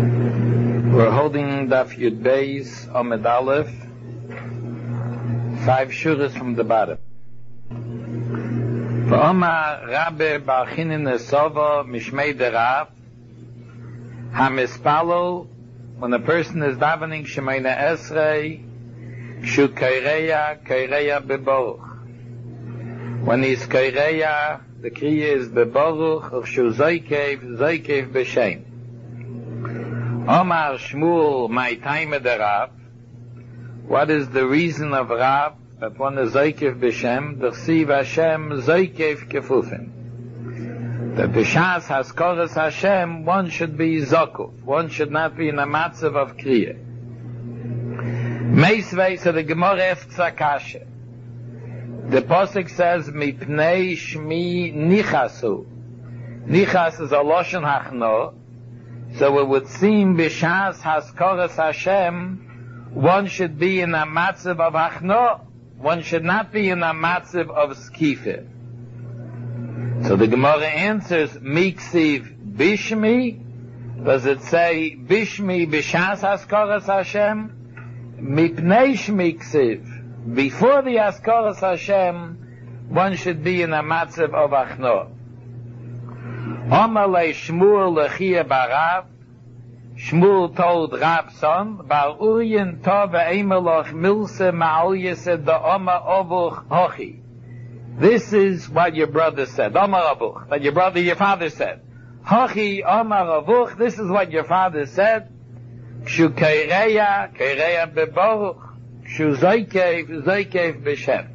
We're holding Daf Yud Beis Amud Aleph, 5 shuras from the bottom. V'omar Rabbe Bar Chinin Esova Mishmei Derav HaMispalo, when a person is davening Shemayna Esrei Shu Kaireya Bebaruch. When he's Kaireya, the Kriya is Bebaruch, or Shu Zoikev B'Shem. Omar Shmuel, my time of the Rav. What is the reason of Rav that one is Zoikev B'Shem? D'chsiv Hashem Zoikev Kefufin. That B'Shas Haskoras Hashem, one should be Zokuf. One should not be in a matzav of Kriya. Meisvei, so the Gemara asks Akasha. The Pasuk says, Mipnei Shmi Nichasu. Nichas is a Loshen Hachno. So it would seem B'Shas Haskoras Hashem, one should be in a matzav of Hachno. One should not be in a matzav of Skifeh. So the Gemara answers, Miksiv Bishmi. Does it say Bishmi B'Shas Haskoras Hashem? Mipnei Shmi Ksiv. Before the Haskoras Hashem, one should be in a matzav of Hachno. Omalei Shmuel lechia barav. Shmuel told Rav's son, Bar Uryin tov ve'emeloch milse ma'al yesed da'oma ovuch hochi. This is what your brother said. Omar avuch. That your father said. Hochi Omar avuch. This is what your father said. Kshu keireya bebaruch. Kshu zoikev b'shem.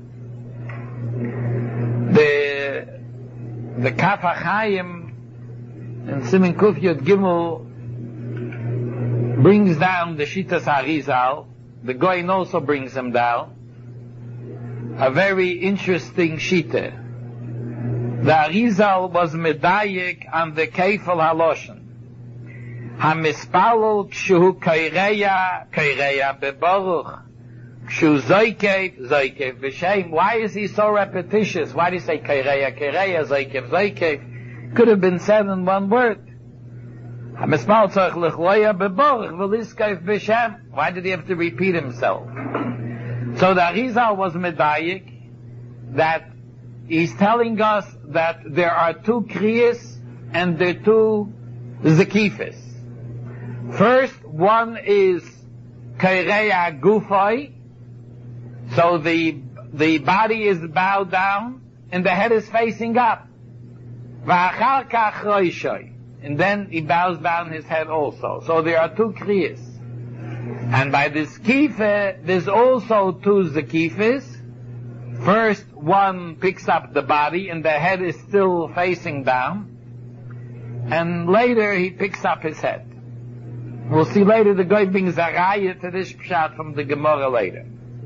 The Kaf HaChaim and Simin Kuf Yud Gimel brings down the Shitas Arizal. The Goyin also brings them down. A very interesting Shita. The Arizal was medayik on the Keifel Haloshen. HaMispalo kshu kaireya bebaruch. Kshu zoikev b'shem. Why is he so repetitious? Why do you say kaireya, zoikev? Could have been said in one word. Why did he have to repeat himself? So the Arizal was medayik that he's telling us that there are two kriyas and there are two zekifis. First, one is kaireya gufay, so the body is bowed down and the head is facing up. And then he bows down his head also. So there are two kriyas. And by this kife, there's also two zekifes. First, one picks up the body and the head is still facing down. And later he picks up his head. We'll see later the guy brings a raya to this pshat from the Gemara later.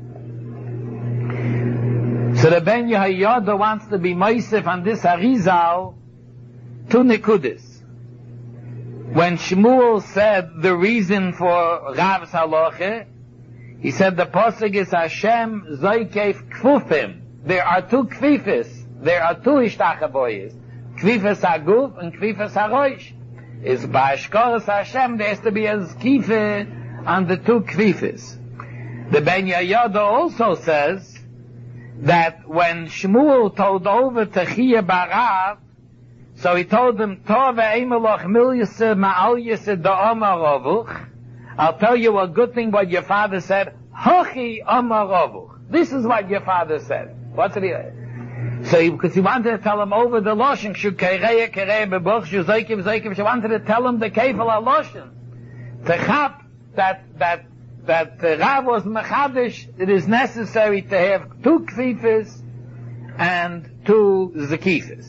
So the Ben Yehoyada wants to be moisef on this Arizal two nekudis. When Shmuel said the reason for Rav's halacha, he said the pasuk is Hashem zoikev kfufim. There are two kfifis. There are two ishtachavoyes. Kfifis haguf and kfifis haroish. Is ba'ashkoras Hashem there has to be a zkife on the two kfifis. The Ben Yehoyada also says that when Shmuel told over to Chia Barav, so he told them, Tov ve'emeloch milyase ma'al yese da'omar avuch. I'll tell you a good thing what your father said. Hochi omar avuch. This is what your father said. What did he say? So because he wanted to tell him over the Loshen, Shu keireya bebuch, Shu zoikev. She wanted to tell him the Keifel HaLoshen. To chap that Rav was mechadish, it is necessary to have two kfifis and two zekifis.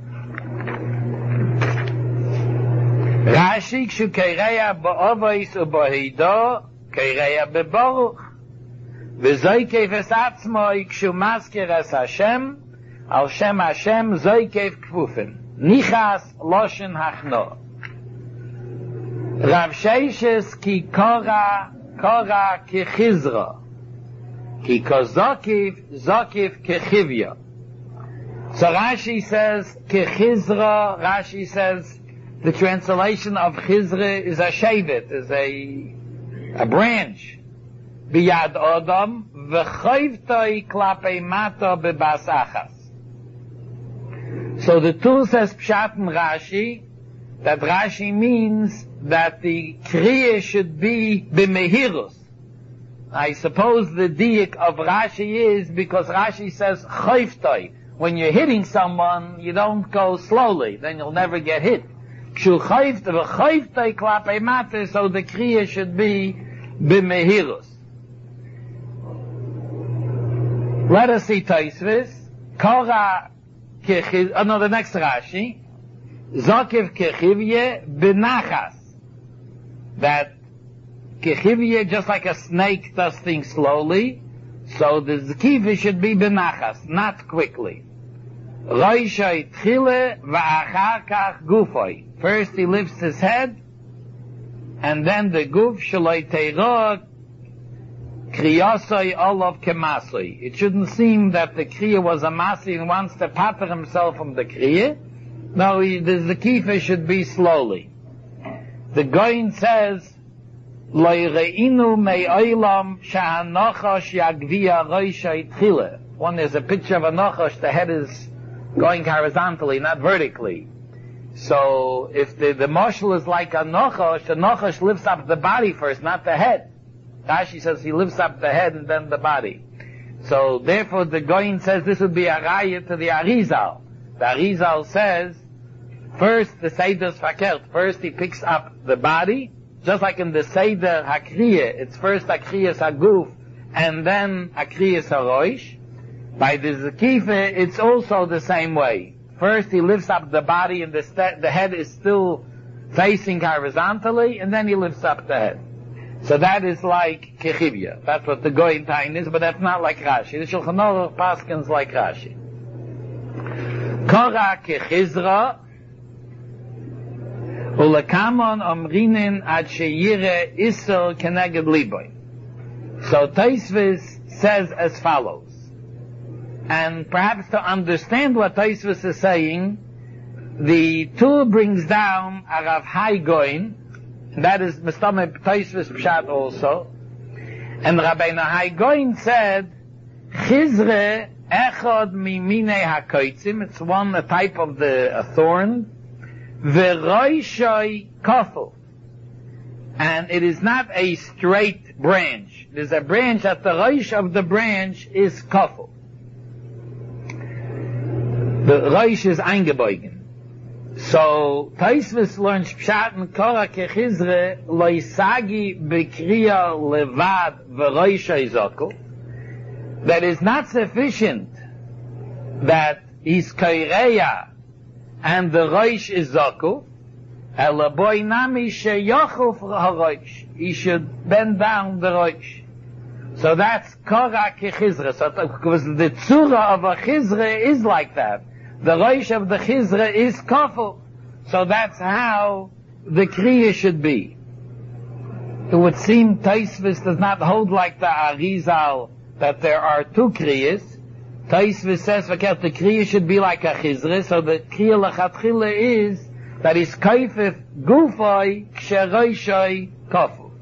Rashi kshu keireya ba'ovois u'ba'hido keireya bebaruch v'zoikev es atzmoi kshu masker es Hashem al shem Hashem zoikev kfufin nichas loshen hachno. Rav Sheishes ki kora ki chizra ki zokiv ki chivya. So Rashi says ki chizra, Rashi says The translation of Chizre is a shevet, is a branch. Biyad Adam, v'chayvtoi klapei mata bebas achas. So the Tur says Pshat and Rashi, that Rashi means that the Kriya should be b'mehirus. I suppose the diak of Rashi is because Rashi says chayvtoi. When you're hitting someone, you don't go slowly, then you'll never get hit. So the Kriya should be b'mehirus. Let us see Taisvis. Kora kechiv, no, the next Rashi. Zokiv kechivye b'nachas. That kechivye, just like a snake does things slowly, so the zekiva should be b'nachas, not quickly. Roishai tchile v'achar kach gufoi. First he lifts his head, and then the guf shaloi teirah kriyasoi olav kemasoi. It shouldn't seem that the kriya was a masi and wants to pater himself from the kriya. No, the zekifa should be slowly. The Goin says, Lo yireinu me'olam sha'anochosh yagviya roishai tchile. One is a picture of a nochosh, the head is going horizontally, not vertically. So, if the moshel is like a nochosh, the nochosh lifts up the body first, not the head. Rashi says he lifts up the head and then the body. So, therefore the Goin says this would be a raya to the Arizal. The Arizal says, first the Seder is fakert. First he picks up the body, just like in the Seder HaKriya, it's first HaKriyas HaGuf, and then HaKriyas HaRoish. By the Zekifa, it's also the same way. First he lifts up the body and the head is still facing horizontally, and then he lifts up the head. So that is like Kechivya. That's what the Goyin Tain is, but that's not like Rashi. The Shulchan Aruch paskins like Rashi. Kora Kechizra, Ulekamon Omrinin Ad Sheyire Isser Keneged Liboy. So Taisvis says as follows. And perhaps to understand what Taisvis is saying, the Tur brings down a Rav Hai Goin, that is Mestame Taisvis Pshat also, and Rabbeinu Hai Goin said, Chizre Echad Miminei HaKoitzim, it's one, a type of a thorn, V'roishoi Kofel, and it is not a straight branch. There's a branch, at the roish of the branch is Kofel. The roish is eingebeugen. So, Taisvis learns Pshat and Kora Kechizre Loisagi Bekriya Levad V'roishoi Zokel. That is not sufficient that he's Kaireya and the roish is Zokel. Elaboy Nami Sheyochuf HaRoish. He should bend down the roish. So that's Kora Kechizre. So, because the Tzura of a Chizre is like that. The roish of the Chizre is Kofel. So that's how the Kriya should be. It would seem Taisvis does not hold like the Arizal, that there are two Kriyas. Taisvis says, the Kriya should be like a Chizre, so the Kriya L'chatchila is that is Kaifif Gufoi Ksheroishoi Kofel.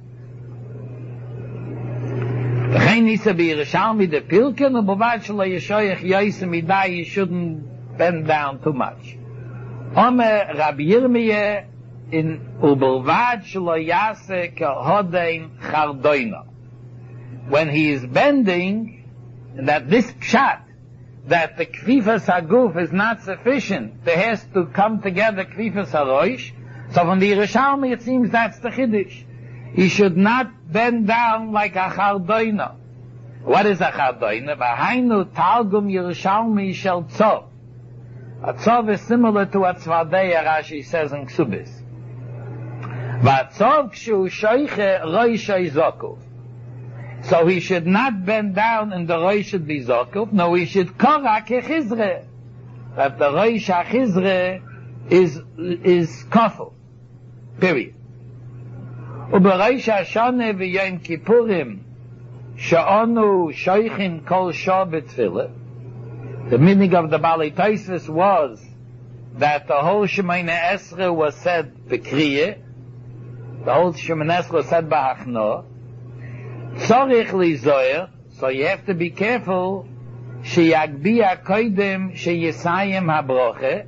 V'chein nisa b'Yerushalmi de Pilken, u'bovad shelo yeshoyach yoysim idai, you shouldn't bend down too much. Omer Rabbi Yirmiyah in u'bovad shelo yase kehodein chardoina. When he is bending, that this pshat, that the Kvifas HaGuf is not sufficient, there has to come together Kvifas HaRoish. So from the Yerushalmi it seems that's the Chiddush. He should not bend down like a Chardoina. What is a Chardoina? V'hainu Targum Yerushalmi shel Tzov. A Tzov is similar to a Tzvadeya, Rashi says in Ksubis. V'atzov kshu shoiche roishoi zokuf. So he should not bend down and the roish should be zokuf. No, he should kora kechizre. That the roish hachizre is kofel. Period. Uberoish hashane v'yom kippurim she'onu shoichin kol shah b'tfilah. The meaning of the Balei Taisvis was that the whole Shemoneh Esrei was said B'Kriyah, the whole Shemoneh Esrei was said B'Hachno, Tzorich Lizoyer, so you have to be careful, Sheyagbiya Koidem Sheyisayim HaBroche,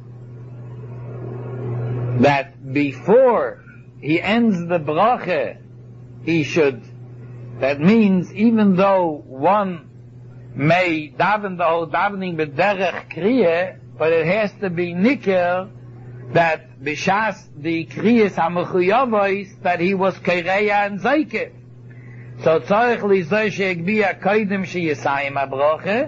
that before he ends the Broche, he should, that means even though one may daven the whole davening b'derech Kriyah, but it has to be nikir that b'shas the Kriyas HaMechuyavos that he was Keireya and Zaykev. So tzorich lizoy she'egbiya koidem she'yisayim ha'broche,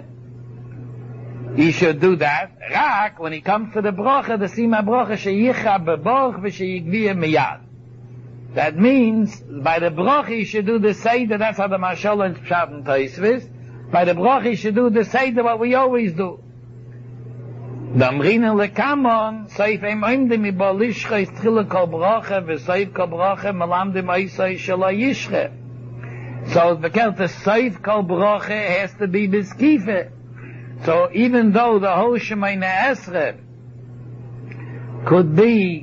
he should do that. Rak, when he comes to the broche, the sima broche she'yicha b'borch v'she'yigbiya miyad. That means, by the broche he should do the Seder, that's how the Mashal and Pshat and Tosfos. By the broche he should do the Seder, what we always do. Damrina lekamon, seif em oimdim ibo lishcha istchila kol broche, v'seif kol broche, melamdim oisai shelo yishche. So the seif kol broche has to be biskife. So even though the whole Shemoneh Esrei could be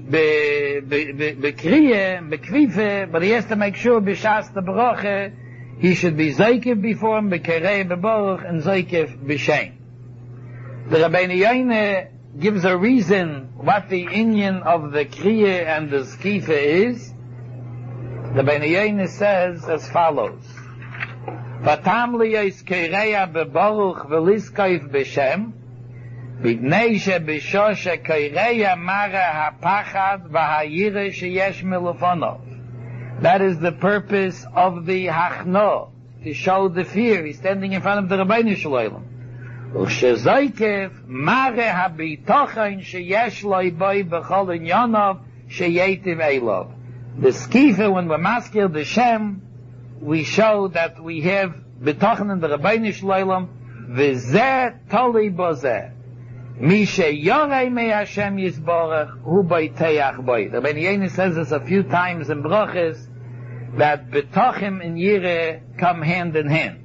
B'Kriyah, B'Kvife, but he has to make sure b'shas the broche he should be Zaykev before him, B'Kerei B'Baruch, and Zaykev B'Shem. The Rabbeinu Yoine gives a reason what the inyan of the Kriyah and the Skife is. The Rabbeinu Yoine says as follows: Vatam liyos Kerei B'Baruch v'liskayv B'Shem, b'gnei sheb'shoshe Kerei mara hapachad v'hayire sheyesh milefonov. That is the purpose of the Hachno, to show the fear. He's standing in front of the Rabbeinu Shalom. U'shezaykev mare habitochen sheyesh loy boy b'chol inyanov sheyetiv elov. The skifa, when we're maskil the Shem, we show that we have bitochen in the Rabbeinu Shalom, v'zeh toli bozeh. Mishe yorei me Hashem yisborach hu b'teach boy. The Rabbeinu Yoine says this a few times in brachas, that betochim and yireh come hand in hand.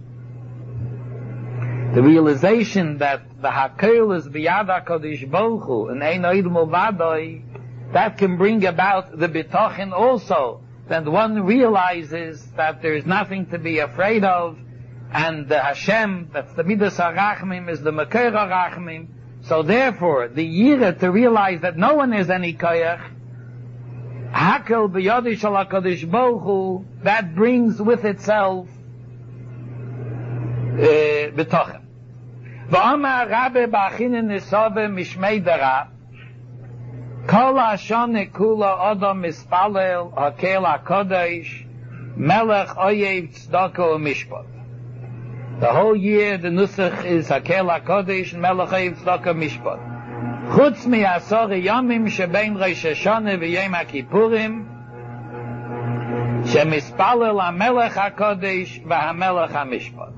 The realization that the hakel is biyad HaKadosh Baruch Hu and ein oid mulvadoi, that can bring about the betochin also, that one realizes that there is nothing to be afraid of, and the Hashem, that's the midas harachmim, is the makir harachmim. So therefore, the yireh, to realize that no one has any koyach, hakel b'yadi shel HaKadosh Baruch Hu, that brings with itself betochin. V'amar Rabbe b'achinen nisove mishmei dara, kol hashone kula adam mispalel hakel HaKadosh melech oyev tzedakah u'mishpat. The whole year the nusach is hakel HaKadosh melech oyev tzedakah u'mishpat. Chutz mi'asor yomim shebein Rosh Hashanah v'yom HaKippurim shemispalel hamelech HaKadosh v'hamelech HaMishpat.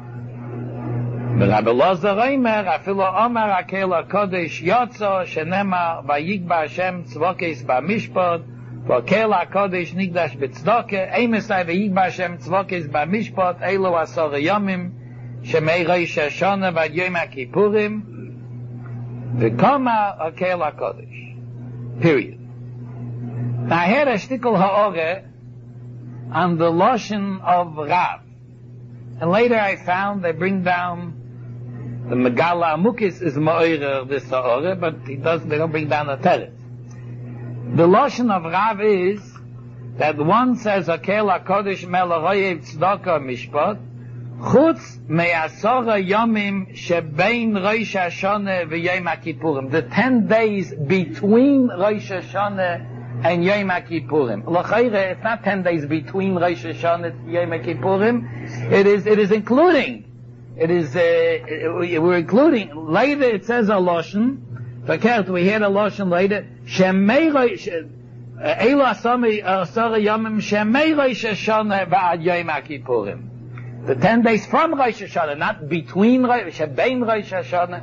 Rabbi Elazar Omer, afilo Omer hakel HaKadosh yotzo shenemar vayigba Hashem tzvokes b'mishpat v'hakel HaKadosh nigdash b'tzedakah eimesai vayigba Hashem tzvokes b'mishpat elo asor yomim shemei Rosh Hashanah v'ad Yom HaKippurim v'koma hakel HaKadosh. Period. Now I had a shtickle ha'ore on the Lashon of Rav, and later I found they bring down the Megala Amukis is ma'orer this ha'ore, but they don't bring down the teretz. The Lashon of Rav is that one says hakel HaKadosh melech oyev tzedakah mishpat chutz me'asora yomim shebein Rosh Hashanah v'yom HaKippurim, the 10 days between Rosh Hashanah and Yom HaKippurim. L'chayre, it's not 10 days between Rosh Hashanah and Yom HaKippurim. It is including. It is, we're including. Later it says a Lashon. Verkehrt, we had a Lashon later. Shemei Elo Asara Yomim Shemei Rosh Hashanah v'ad Yom HaKippurim. The 10 days from Rosh Hashanah, not between Shebein Rosh Hashanah.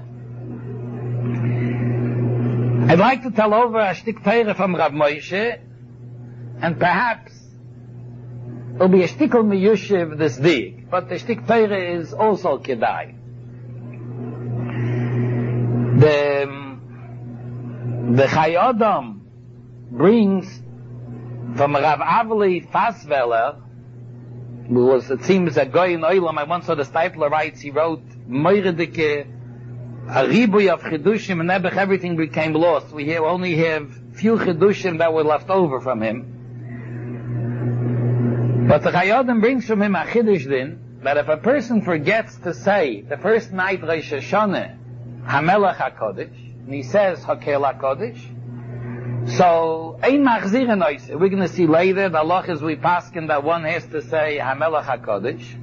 I'd like to tell over a shtik Torah from Rav Moshe, and perhaps it'll be a shtikl miyushiv this dig, but the shtik Torah is also kedai. The Chai Adam brings from Rav Avli Fasveler, who was, it seems, a guy in Oilam. I once saw the Stipler writes, he wrote, Moiredike, a ribuy of Chidushim, and Nebuch, everything became lost. We only have few Chidushim that were left over from him. But the Chai Adam brings from him a Chidush din, that if a person forgets to say the first night Rosh Hashanah, HaMelech HaKodesh, and he says Hakel HaKodesh, so ein machzir noise. We're going to see later the halachas we paskin that one has to say HaMelech HaKodesh,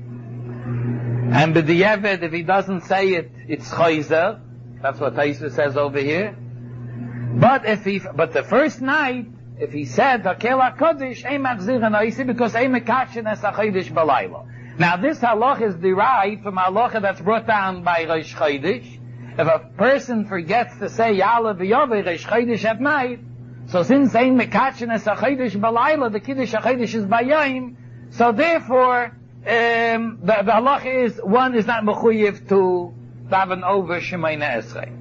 and b'diavad if he doesn't say it, it's chayzer. That's what Taisa says over here. But the first night, if he said Hakel HaKodesh, ein machzir noise, because ein mekashin es HaChodesh b'layla. Now this halacha is derived from a halacha that's brought down by Rosh Chodesh. If a person forgets to say Ya'aleh v'Yaveh Rosh Chodesh at night, so since ein mekatchen es HaChodesh b'layla, the Kiddush HaChodesh is bayayim, so therefore the halacha is one is not mechuyev to daven over Shemayna Esrei.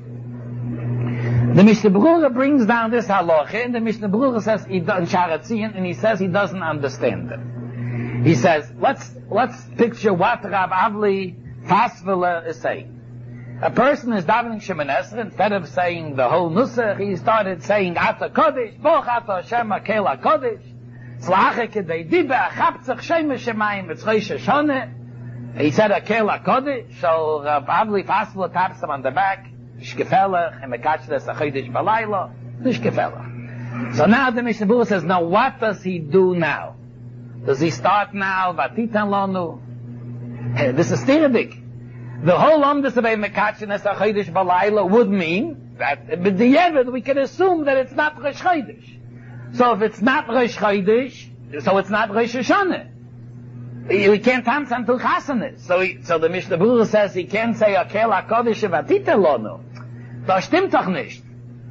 The Mishnah Berurah brings down this halacha, and the Mishnah Berurah says in Sharatzion, and he says he doesn't understand it. He says, let's picture what Rav Avli Fasveler is saying. A person is davening Shemoneh Esrei, instead of saying the whole Nusach, he started saying Ata Kodesh, Boch Ata Hashem Hakel HaKodesh, Tzlache Kedei Dibe, Achaptzach Shemesh Shemayim, it's Rosh Hashanah. He said Hakel HaKodesh, so Rav Avli Fasveler taps him on the back, Shkefelach, and Mekachdes HaChodesh Balayla, Shkefelach. So now the Mishnah Berurah says, now what does he do now? Does he start now? Vatitan lanu. This is stiradik. The whole Omdus of Mekatchen es HaChodesh Balayla would mean that b'diavad we can assume that it's not Rosh Chodesh. So if it's not Rosh Chodesh, so it's not Rosh Hashanah. We can't dance until Chasanis. So the Mishnah Berurah says he can't say Hakel HaKodesh Vatitan lanu. Das stimmt doch nicht.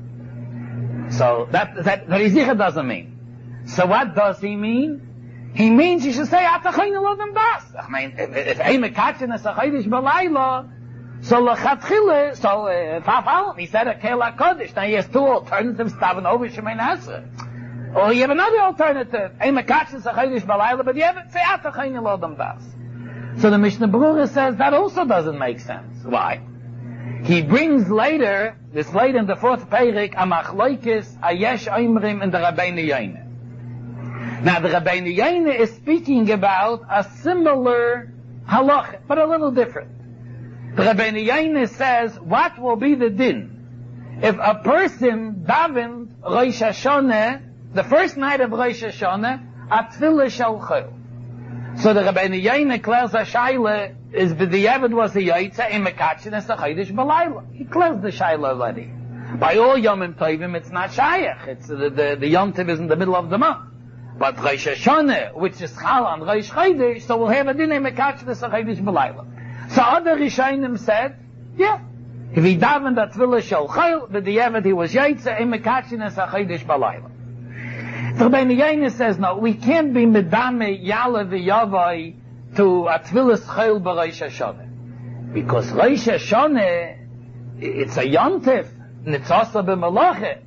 So that Rizicha doesn't mean. So what does he mean? He means you should say Atachayna Lodem Das. I mean, if Ein Mekatchen es HaChodesh Balayla, so L'chatchile, so Fafal, he said Hakel HaKodesh. Now he has two alternatives, daven over Shemoneh Esrei. Or you have another alternative, Ein Mekatchen es HaChodesh Balayla, but you have say Atachayna Lodem Das. So the Mishnah Berurah says that also doesn't make sense. Why? He brings later in the fourth Perek, Amachloikis, Ayesh Oimrim, and the Rabbeinu Yoina. Now the Rabbeinu Yoina is speaking about a similar halacha, but a little different. The Rabbeinu Yoina says, what will be the din if a person davened Rosh Hashanah, the first night of Rosh Hashanah, at Tfilah Shel Chol? So the Rabbeinu Yoina clears a shaila, is b'diavad was a yaitza in Mekatchen es HaChodesh Balayla. He clears the shaila already. By all Yomim Tovim, it's not shayach. It's the Yom Tov is in the middle of the month. But Rosh Hashanah, which is Chal on Rosh Chodesh, so we'll have a din in Mekatchen es HaChodesh Balayla. So other Rishonim said, yeah, if he davened at Tfilah Shel Chol, b'diavad he was yaitza in Mekatchen es HaChodesh Balayla. The Rabbeinu Yoina says, no, we can't be medame Ya'aleh v'Yaveh to a Tfilas Chol b'Rosh Hashanah. Because Rosh Hashanah, it's a Yontif, and it's also b'Melacha.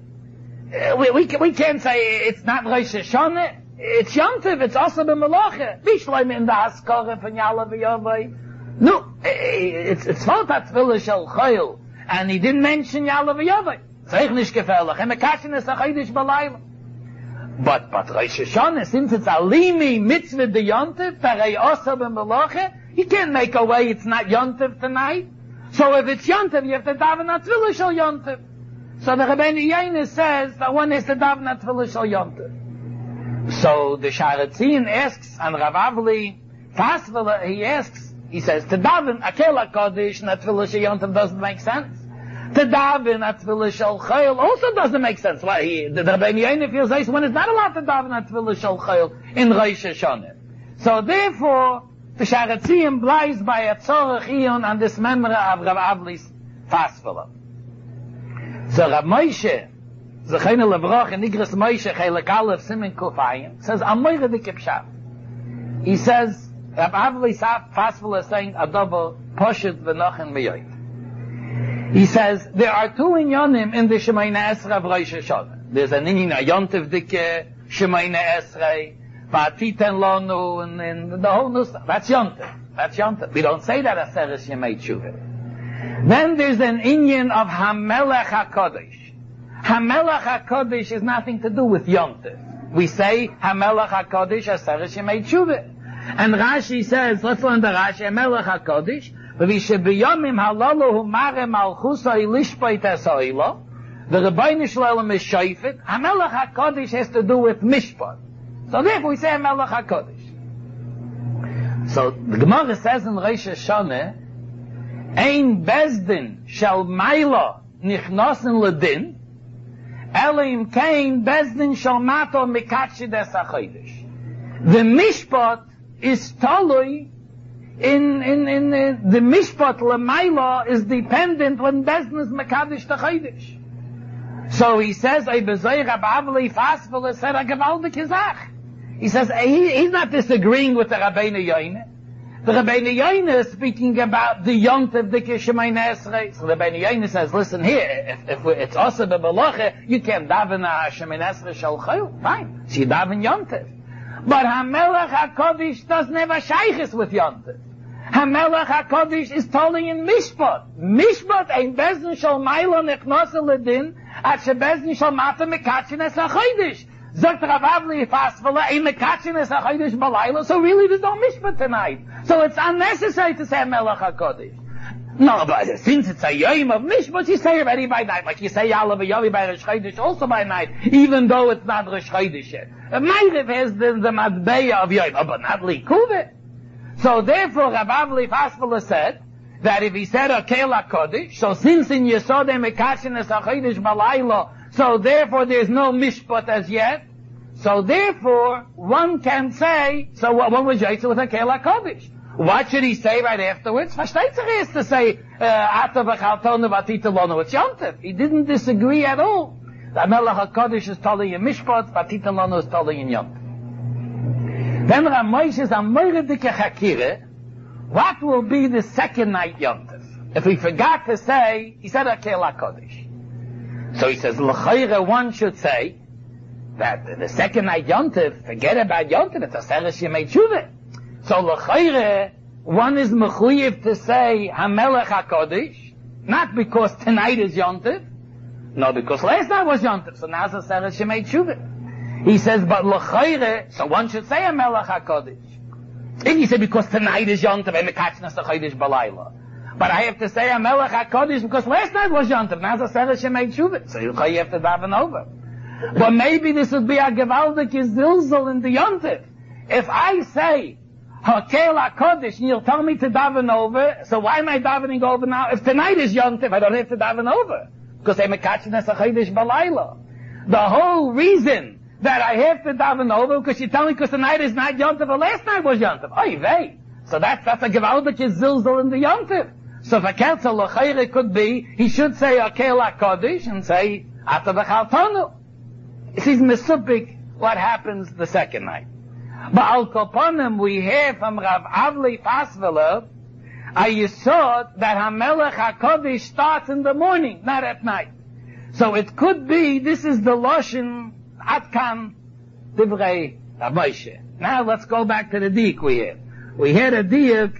We can't say it's not Rosh Hashanah, it's Yontif, it's also b'Melacha. Bishleim in the Haskara from Ya'aleh v'Yaveh. No, it's not a Tfilas Shel Chol, and he didn't mention Ya'aleh v'Yaveh. Zeich nish gefährlich, and Mekatchen es HaChodesh Balayla. But Rosh Hashanah, since it's a limi mitzvah de yontiv, tarei osa b'melacha, you can't make a way it's not yontiv tonight. So if it's yontiv, you have to daven at Tfilah Shel yontiv. So the Rabbeinu Yoina says that one has to daven at Tfilah Shel yontiv. So the Sharatzion asks, and Rav Avli Fasveler, he says, to daven Hakel HaKodesh and at Tfilah Shel yontiv doesn't make sense. To daven at Tfilah Shel Chol also doesn't make sense. Why the Rabbeinu Yoina feels like one is not allowed to daven at Tfilah Shel Chol in Rosh Hashanah. So therefore, the Sharatzion blies by a tzorach iyun on this memory of Rav Avli's Fasveler. So Rav Moshe, Zechayna Levrach, and Nigras Moshe, Chelek Aleph, Simen Kufayim, says, Amoyre de Kipshat. He says, Rav Avli's Fasveler is saying, a double, Poshet v'nochen miyoyt. He says, there are two inyanim in the Shemayna Esrei of Rosh Hashanah. There's an inyan, a yontiv dike, Shemayna Esrei, Va'atiten lonu, and the whole new stuff. That's yontiv. That's yontiv. We don't say that Aseres Yemei Tshuva. Then there's an inyan of Hamelech HaKodesh. Hamelech HaKodesh has nothing to do with yontiv. We say Hamelech HaKodesh Aseres Yemei Tshuva. And Rashi says, let's learn the Rashi, Hamelech HaKodesh, v'vishabiyomim halalu humare malchusa ilishpait esoilo. The Rebbeinu Shalom is shayfet. Hamelech HaKodesh has to do with mishpat. So therefore we say Hamelech HaKodesh. So the Gemara says in Rosh Hashanah, Ein bezdin shel maila nichnosin ledin, elim kein bezdin shel mato mikatshi des hachodesh. The mishpat is talui in the mishpat lemaila is dependent when bezdin is mekadosh the chodesh. So he says, he says, he's not disagreeing with the Rabbeinu Yoine. The Rabbeinu Yoine is speaking about the yontiv the Shemayna Esrei. So the Rabbeinu Yoine says, listen here, if it's also the Beloche, you can't daven a Shemayna Esrei shel chayil. Fine. So you daven yontiv. But Hamelech HaKodesh doesn't have a shaychus with yontiv. Hamelech HaKodesh is telling in Mishpat. Mishpat ein bezdin shel maila nechnosa ledin at shebezdin shel mata mekatchin es hachodesh. Zogt Rav Avli Fasvela ein mekatchin es hachodesh balayla. So really there's no Mishpat tonight. So it's unnecessary to say Hamelech HaKodesh. No, but since it's a yom of Mishpat, you say already by night. Like you say Yalav Yomi by Rosh Chodesh also by night, even though it's not Rosh Chodesh yet. Ma'ariv has the Madbeya of Yom, but not Likuveh. So therefore, Rav Avli Fasvela said that if he said Akel HaKodesh, so since in Yesodei Mekashin Es HaChodesh Balayla, so therefore there's no Mishpat as yet, so therefore one can say, so one was Yaitzel with Akel HaKodesh. What should he say right afterwards? Versteht has to say, Ata v'chaltonu v'atita lono, it's Yontif. He didn't disagree at all. The Hamelech HaKodesh is telling in Mishpat, v'atita lono is telling in Yontif. Then Ramosh is a moiredike chakire. What will be the second night yontif? If we forgot to say, he said Akel HaKodesh. So he says, l'chayre, one should say that the second night yontif, forget about yontif, it's Aseres Yemei Tshuva. So l'chayre, one is mechuyev to say Hamelech HaKodesh, not because tonight is yontif, no, because last night was yontif, so now it's Aseres Yemei Tshuva. He says, but l'chayre, so one should say Hamelech HaKodesh. If you say because tonight is Yontif and Mekatchnas HaChodesh Balayla. But I have to say Hamelech HaKodesh because last night was Yontif, now it's Aseres Yemei Tshuva. So you have to daven over. But maybe this would be a Gevaldik Zilzal in the Yontif. If I say Hakel HaKodesh and you'll tell me to daven over, so why am I davening over now? If tonight is Yontif, I don't have to daven over. Because I'm Mekatchnas HaChodesh Balayla. The whole reason that I have to daven over because you tell me because tonight is not Yontif or last night was Yontif. Oy vey. So that's a Gevaldik Zilzal in the Yontif. So if a Kelsa L'chayre could be, he should say Akel HaKodesh and say Ata v'chaltonu. It is mesupik what happens the second night. But Al Koponim we hear from Rav Avli Fasvela a yisod that Hamelech HaKodesh starts in the morning, not at night. So it could be, this is the Loshin Atkan Divrei Rav Moshe. Now let's go back to the diuk we had. We had a diuk,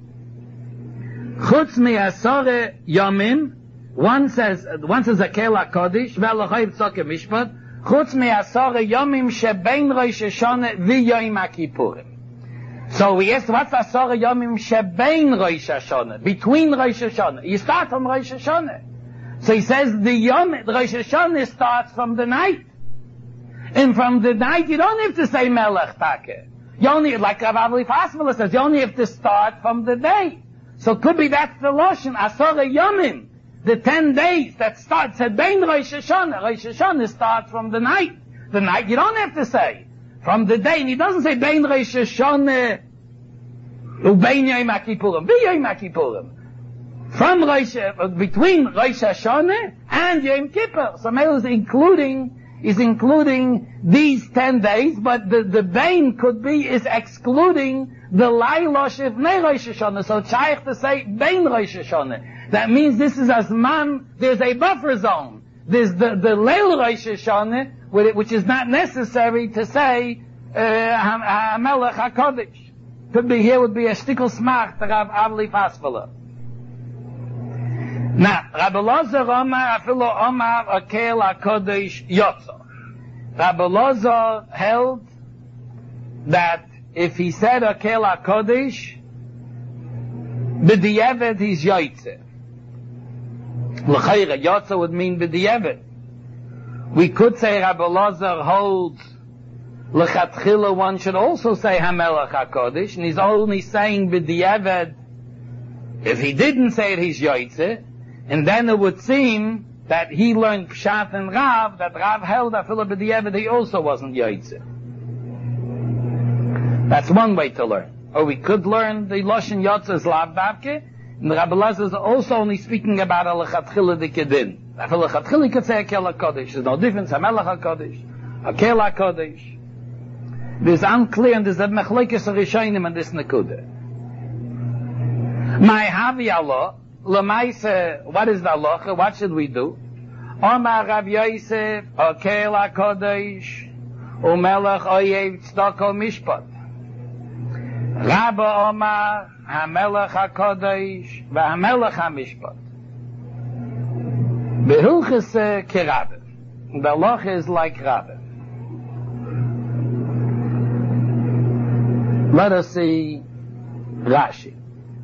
Chutz mi'asore yomim, one says Akel HaKodesh, ve'alochayv tzokeh mishpat, Chutz mi'asore yomim shebein Rosh Hashanah v'yom HaKippurim. So we asked, what's asore yomim shebein Rosh Hashanah, between Rosh Hashanah? You start from Rosh Hashanah. So he says the Rosh Hashanah starts from the night. And from the night, you don't have to say Melech Takeh. You only, like Rav Avli Fasvela says, you only have to start from the day. So could be that's the Loshen, Asore Yomim, the 10 days that starts at Bein Rosh Hashanah. Rosh Hashanah starts from the night. The night you don't have to say. From the day, and he doesn't say Bein Rosh Hashanah, Ubein Yom HaKippurim, V'Yom HaKippurim. From between Rosh Hashanah and Yom Kippur. So Mel is including these 10 days, but the Bain could be, is excluding the Laila Shivnei Rosh Hashanah. So it's shaykh to say Bain Rosh Hashanah. That means this is as man, there's a buffer zone. There's the Leil Rosh Hashanah, which is not necessary to say, HaMelech HaKodesh. Could be here would be a shtickle smach to Rav Avli Fasfala. Now, Rabbi Lozer Omar, Afilo Omar, Akel HaKodesh Yotzo. Rabbi Lozer held that if he said Akel HaKodesh, B'di'evet he's Yoitze. L'chayra, Yotze would mean B'di'evet. We could say Rabbi Lozer holds L'chatchila, one should also say HaMelech HaKodesh, and he's only saying B'di'evet. If he didn't say it, he's Yoitze, and then it would seem that he learned Pshat and Rav, that Rav held Afilo B'di'evet, he also wasn't Yoitze. That's one way to learn. Or we could learn the Loshen Yotzes Lav Davke, and the Rabbi Lazar is also only speaking about a L'chatchila D'Kedin. Afilo L'chatchila could say Akel HaKodesh. There's no difference, HaMelech HaKodesh, Akel HaKodesh. There's unclear, and there's a Mechlekes Rishonim on this Nekuda. My Havi Allah, L'maise, what is the halacha? What should we do? Omar Rav Yosef, Akel HaKodesh, Umelech Oyev Tzedako Mishpat. Rabba Omar, HaMelech HaKodesh, VaHaMelech HaMishpat. Behilchus Kerabbe. The halacha is like Rabbe. Let us see Rashi.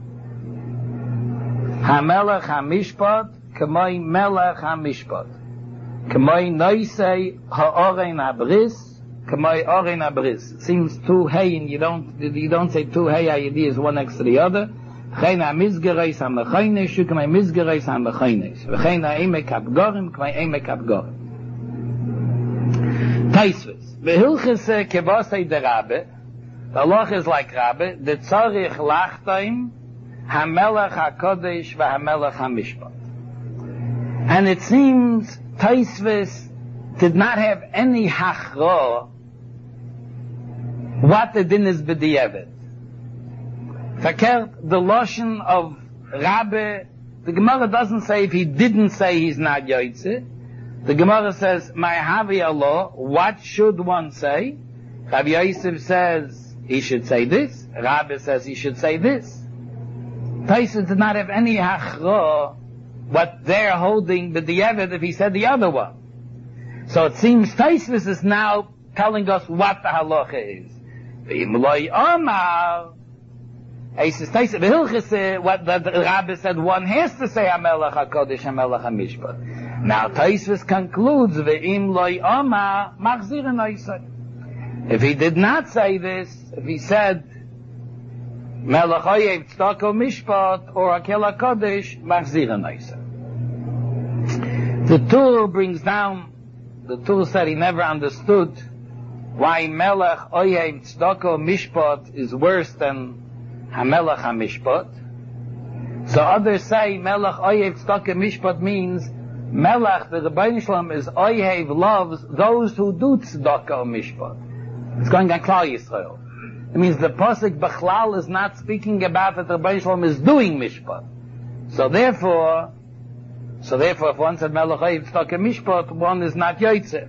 HaMelech HaMishpat, K'may Melech HaMishpat. K'may Noisei HaOrein HaBris, K'may Orein HaBris. Seems two hey, and you don't say two hey, ideas one next to the other. V'chein HaMizgereis HaMechaynesh, K'may Mizgereis HaMechaynesh. V'chein HaEmek HaBgorim, K'may Emek HaBgorim. Taisvus. Behilchus Kebosei de Rabbe, the halacha is like Rabbe, the tzarich lachtaim, HaMelech HaKodesh v'HaMelech HaMishpat. And it seems Taisvus did not have any hachra what the din is b'di'evet. Verkehrt, the Loshen of Rabbe, the Gemara doesn't say if he didn't say he's not Yoitze. The Gemara says, My Havi Allah, what should one say? Rabbi Yosef says, he should say this. Rabbi says he should say this. Taisvus did not have any hachra what they're holding b'di'evet if he said the other one. So it seems Taisvus is now telling us what the halacha is. V'im loy omar, he says Taisvus, what the Rabbi said, one has to say HaMelech HaKodesh, HaMelech HaMishpat. Now Taisvus concludes, V'im loy omar, machzirin oisai. If he did not say this, if he said, Melech Oyev Tzedako Mishpat, or Akel HaKodesh, Machzirin Oisai. The Tur brings down, the Tur said he never understood why Melech Oyev Tzedako Mishpat is worse than HaMelech HaMishpat. So others say Melech Oyev Tzedako Mishpat means Melech, the Rebbeinu Shalom, is Oyev, loves those who do Tzedako Mishpat. It's going on Klal Yisrael. It means the Pasuk Bechlal is not speaking about that the Rebbeinu Shalom is doing Mishpat. So therefore, if one said Melech Oyev Tzedakah Mishpat, one is not Yoitze.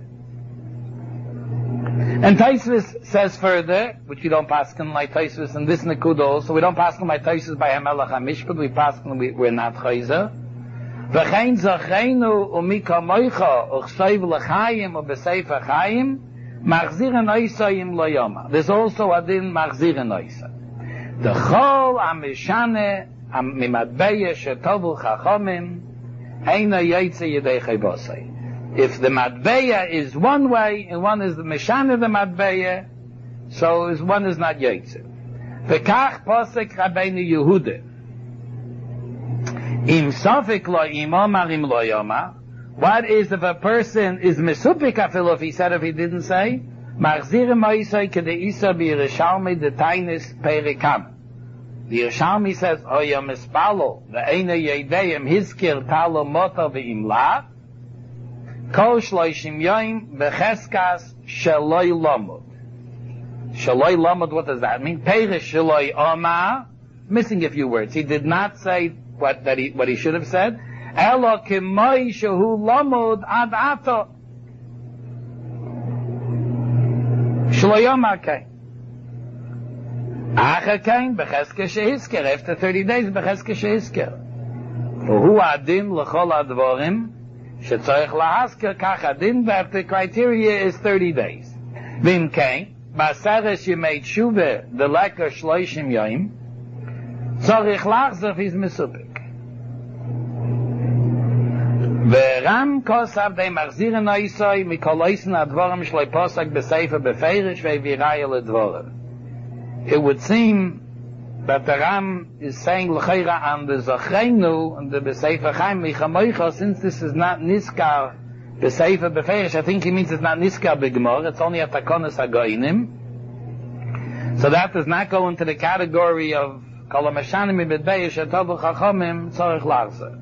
And Taisvus says further, which we don't paskin like Taisvus in this Nekuda also, we don't paskin like Taisvus by HaMelech HaMishpat, we paskin, we're not Chayzer. V'chein zachreinu umika moicha uchsayv l'chayim u b'sefer chayim machziren oisayim lo yoma. There's also a din machziren oisay. The chol amishane mimadbeya shetovu chachomim eina yaitze yedei chaybosay. If the madbeya is one way and one is the mishane the madbeya, so one is not yaitze. V'kach posek Rabbeinu Yehuda. Im sofik lo imomar im lo yoma. What is if a person is mesupik afil if he said if he didn't say? Machzir moisay kede isa bi Yerushalmi de tainis perikam. The Yerushalmi says, Oya mispalo, ve'ena yedeim hizkir talo moto ve'imla, kol shloishim yoim v'cheskas sheloi lomod. Sheloi lomod, what does that mean? Perish sheloi oma, missing a few words. He did not say what he should have said. Elo kimoi shehu lamod ad ato. Shlo yomar kein. Acher kein bechezke shehisker. After 30 days bechezke shehisker. V'hu adin l'chol advorim shetzorech lahasker kach adin, that the criteria is 30 days. V'im kein Basaresh yemei tshuva the leker shloishim yoim tzorich lachzor is mesupik. Ve'ram kosav de machziren oisoi mikol oisen advorim shloi posak b'seifer befeirish ve'viraya ledvorim. It would seem that the Ram is saying l'cheira on the Zochreinu and the B'Sefer Chaim Michamoicha, since this is not Niskar B'Sefer B'Ferish, I think he means it's not Niskar B'Gemor, it's only a Takonis HaGoinim. So that does not go into the category of Kol HaMeshanim B'Beish Atovu Chachomim Tzorich Larza.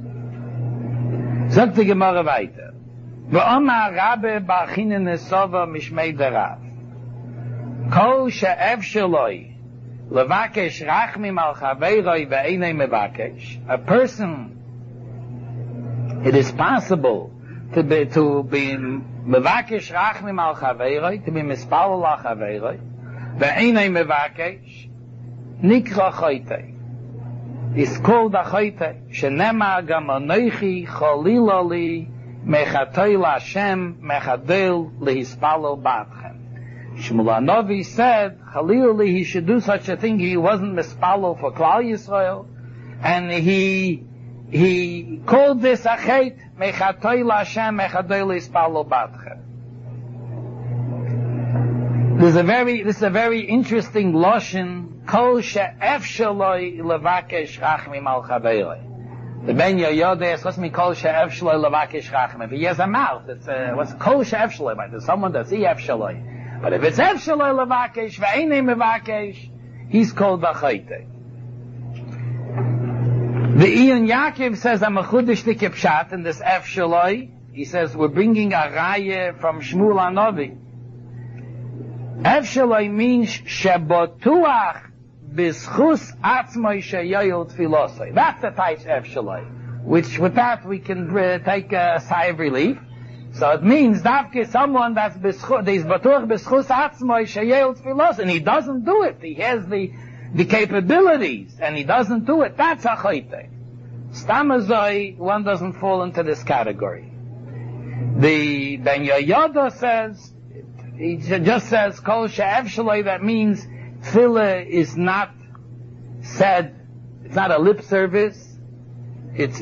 Sagt die Gemara weiter. V'omar Rabbe Ba'achinen Nesova Mishmei Derav. Kol she'ev sheloi levakesh rachmim al chaveiroi ve'enei mevakesh. A person, it is possible to be mevakesh rachmim al chaveiroi, to be mispalel al chaveiroi ve'enei mevakesh, nikra choytei. It's called a choytei. Shenemar gam anoichi choliloli mechatoi l'Hashem mechadel lehispalel ba'atchem. Shmuel Hanavi said, Chaliluli, he should do such a thing. He wasn't mispalo for Klal Yisrael, and he called this a chet, mechatoi l'Hashem, mechadoi l'hispalo batchem. This is a very interesting lashon. Kol she'ef shaloi levakesh rachmim al chaveiroi. The Ben Yoyode is supposed to be kol she'ef shaloi levakesh rachmim. If he has a mouth, it's what's kol she'ef shaloi? There's someone that's ef shaloi. But if it's ef shaloi levakesh ve'enei mevakesh, he's called b'chayte. The Ian Yaakov says I'm a chudish pshat in this ef shaloi. He says we're bringing a raya from Shmuel Hanavi. Ef shaloi means shebotuach b'schus atzmoi sheyoyel tfilosoi. That's the type ef shaloi. Which with that we can take a sigh of relief. So it means davke someone that's b'schus b'schus atzmoi sheyoyel tfilos, and he doesn't do it. He has the capabilities, and he doesn't do it. That's a chayte. Stamazoi, one doesn't fall into this category. The Ben Yoyada says, he just says kol she'ev shaloi. That means tefillah is not said. It's not a lip service. It's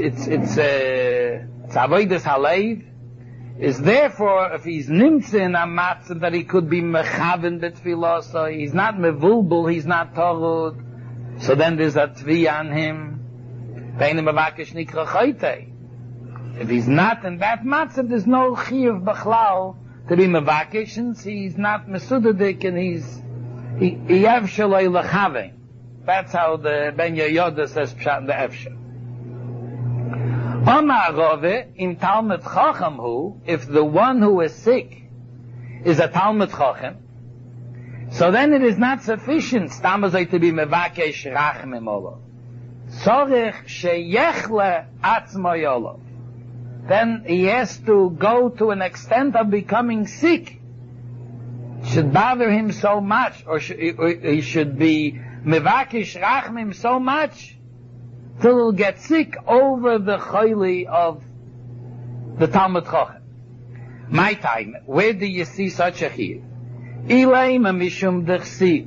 avodas halev. Is therefore, if he's nimtzin a matzah that he could be mechaven betfilah, so he's not mevulbul, he's not torud, so then there's a tvi on him. If he's not in that matzah, there's no chiyuv b'chlal to be mevakesh, since he's not mesudadik and he yav shaloi lechaven. That's how the Ben Yoyada says pshat in the efshe. If the one who is sick is a Talmud Chochem, so then it is not sufficient stamazay to be mevakesh rachmim olav. Tzorich sheyechle atzmoi olav. Then he has to go to an extent of becoming sick. It should bother him so much, or he should be mevakesh rachmim so much till he'll get sick over the chayli of the Talmud Chochem. My time, where do you see such a chiyuv? Ilaim mishum dechsiv.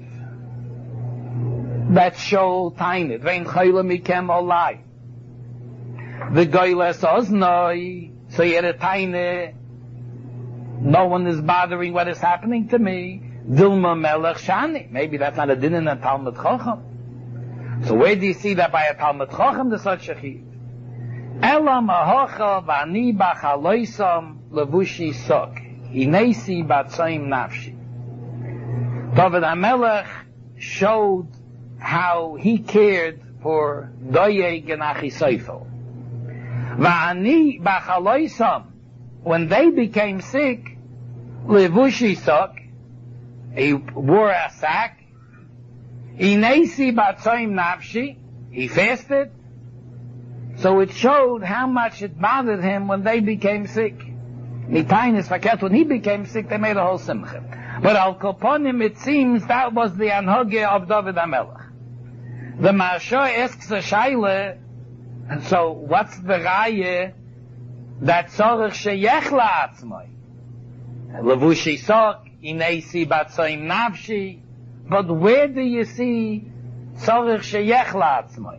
That show tainet. Vein chayla mikem olai. The goyles oznoi. So you had a tainet. No one is bothering what is happening to me. Dilma melech shani. Maybe that's not a din in a Talmud Chochem. So where do you see that by a Talmud Chochem there's such a chiyuv? Ela mahocha v'ani b'chaloisam levushi sok. Hinesi batzoim nafshi. David HaMelech showed how he cared for Doyeg and Achisoifel. V'ani b'chaloisam, when they became sick, levushi sok, he wore a sack. Hinesi batzoim nafshi, he fasted. So it showed how much it bothered him when they became sick. When he became sick, they made a whole simcha. But al koponim, it seems that was the anhage of David HaMelech. The Maharsha asks a shaila, so what's the raya that tzorich sheyech la'atzmai? Levushi sok, inesi batzoim nafshi. But where do you see tzorich sheyech la'atzmai?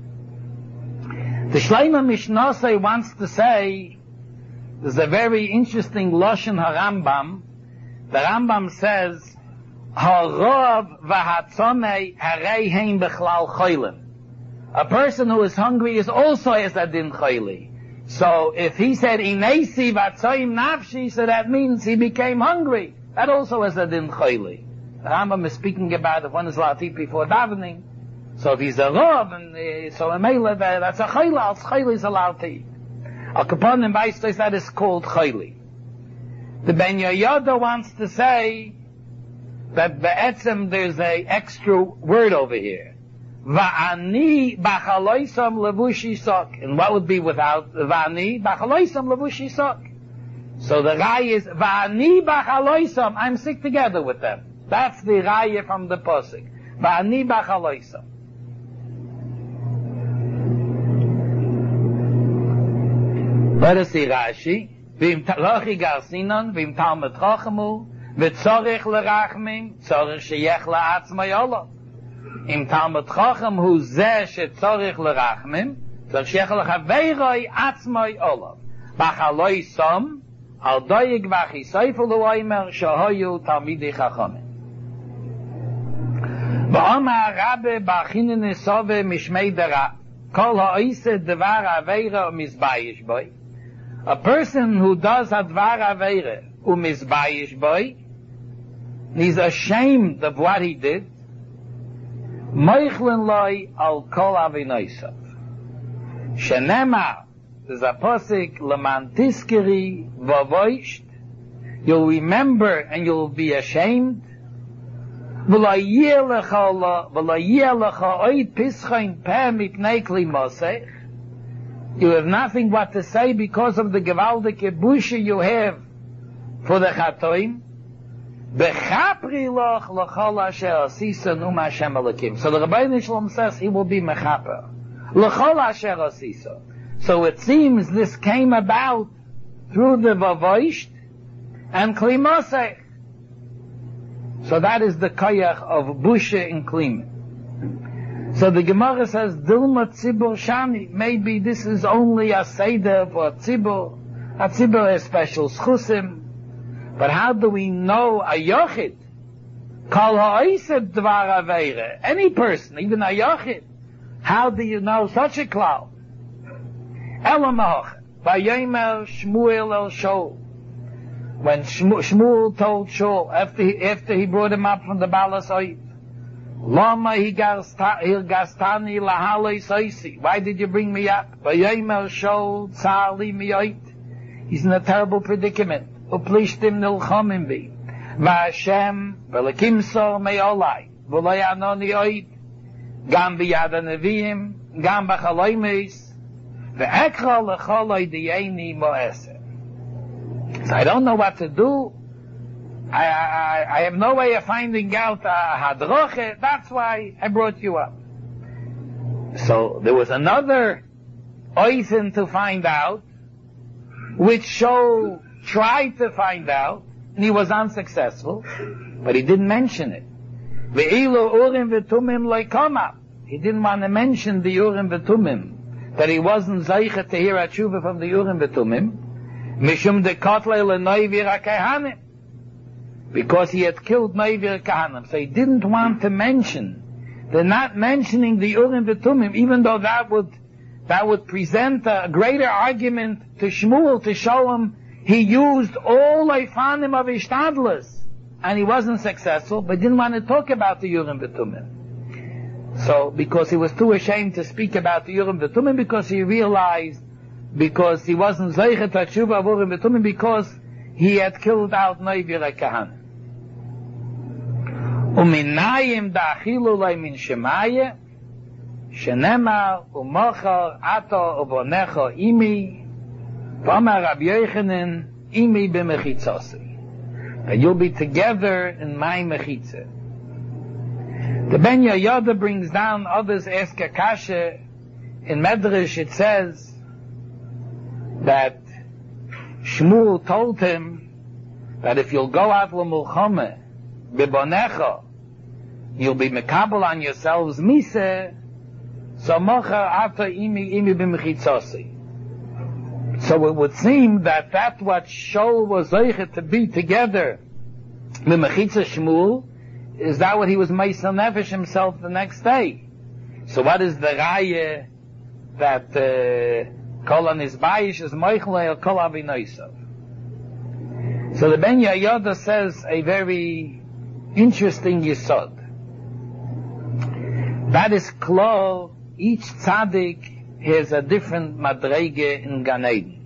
The Shleima Mishnasei wants to say, there's a very interesting Lashon HaRambam. The Rambam says, Ha'rov v'hatzonei harei hein bechlal cholim. A person who is hungry is also as a din chayli. So if he said, Inesi v'atzoim nafshi, so that means he became hungry. That also is a din chayli. The Rambam is speaking about if one is allowed to eat before davening. So if he's a rov, and so a mele, that's a chayla, as chayla is allowed to eat. Al Kaponim Beistos, that is called chayli. The Ben Yoyada wants to say that be'etzem there's a extra word over here. Va'ani b'chaloisam levushi sok. And what would be without va'ani b'chaloisam levushi sok? So the raya is va'ani b'chaloisam. I'm sick together with them. That's the raya from the pasuk. Va'ani b'chaloisam. Let us see Rashi. V'im rochi garsinon, v'im talmud chochemu, v'tzorich l'rachmim, tzorich sheyech la'atzmai olav. Im talmud chochem hu zeh shetzorich l'rachmim, tzorich sheyech l'chaveiroi atzmai olav. B'chaloi som, al doyig v'achisayfu l'oimer, shohoyu talmidei chachamim. V'omar rabbe b'achinin esove mishmei dera, kol ha'oise devar aveira u'mizbayish boi. A person who does advar aveira u'mizbayish boi, he's ashamed of what he did, moichlin loi al kol avinoisav. Shenema, there's a posik, leman tiskeri v'avoisht, you'll remember and you'll be ashamed, v'lo yeh lecha oid pischain peh mipnei kli mosech. You have nothing but to say because of the gewaldige bushe you have for the chatoim. Bechapri loch l'chol asher asisa num Hashem Elokim. So the Rabbeinu Shalom says he will be mechaper. L'chol asher asisa. So it seems this came about through the vavoisht and kli mosech. So that is the koyach of bushe and klim. So the Gemara says, Dilma tzibur shani. Maybe this is only a seder for a tzibur. A tzibur has special schusim. But how do we know a yochid? Kol ha'oised dvar aveire. Any person, even a yochid. How do you know such a cloud? Elamach. Vayomer Shmuel el Shaul. When Shmuel told Shaul, after he brought him up from the Balas Oit, Lama hirgastani lahalei soisi. Why did you bring me up? Vayomer Shaul tzarli miyot. He's in a terrible predicament. Uplishtim nilchomim bi. V'Hashem v'lekimsor me'olai. V'lo yanoni oid. Gam b'yad ha'neviim. Gam b'chaloimes. V'ekra l'choloi di'eni mo'eser. So I don't know what to do. I have no way of finding out hadroche. That's why I brought you up. So there was another oithen to find out, which Shaul tried to find out, and he was unsuccessful, but he didn't mention it. Ve'ilu urim v'tumim lo'ikoma. He didn't want to mention the urim v'tumim, that he wasn't zeicha to hear a tshuva from the urim v'tumim, mishum dekotle l'noivir ha'kehanim, because he had killed Noivir Kahanim. So he didn't want to mention. They're not mentioning the Urim V'tumim, even though that would present a greater argument to Shmuel to show him he used all Leifanim of Ishtadlus, and he wasn't successful, but didn't want to talk about the Urim V'tumim. So, because he was too ashamed to speak about the Urim V'tumim, because he realized, because he wasn't Zeichet HaTshuva of Urim V'tumim, because he had killed out Noivir Kahanim. Uminayim da'achilu lay min shemaya, Shenemar umochar ato ubonecho imi, v'amar Rabbi Yochanan imi b'mechitzasi. And you'll be together in my mechitza. The Ben Yehoyada brings down, others ask a kasha. In Medrash it says that Shmuel told him that if you'll go out l'mulchama b'bonecha, you'll be mekabel on yourselves misa, so mocha ata imi b'mechitzasi. So it would seem that what Shaul was zeichet to be together, b'mechitza Shmuel, is that what he was meisel nefesh himself the next day. So what is the raya that kol anizbayish is moichle or kol avinoisav? So the Ben Yehoyada says a very interesting yesod. That is klar, each tzaddik has a different madrege in Gan Eden.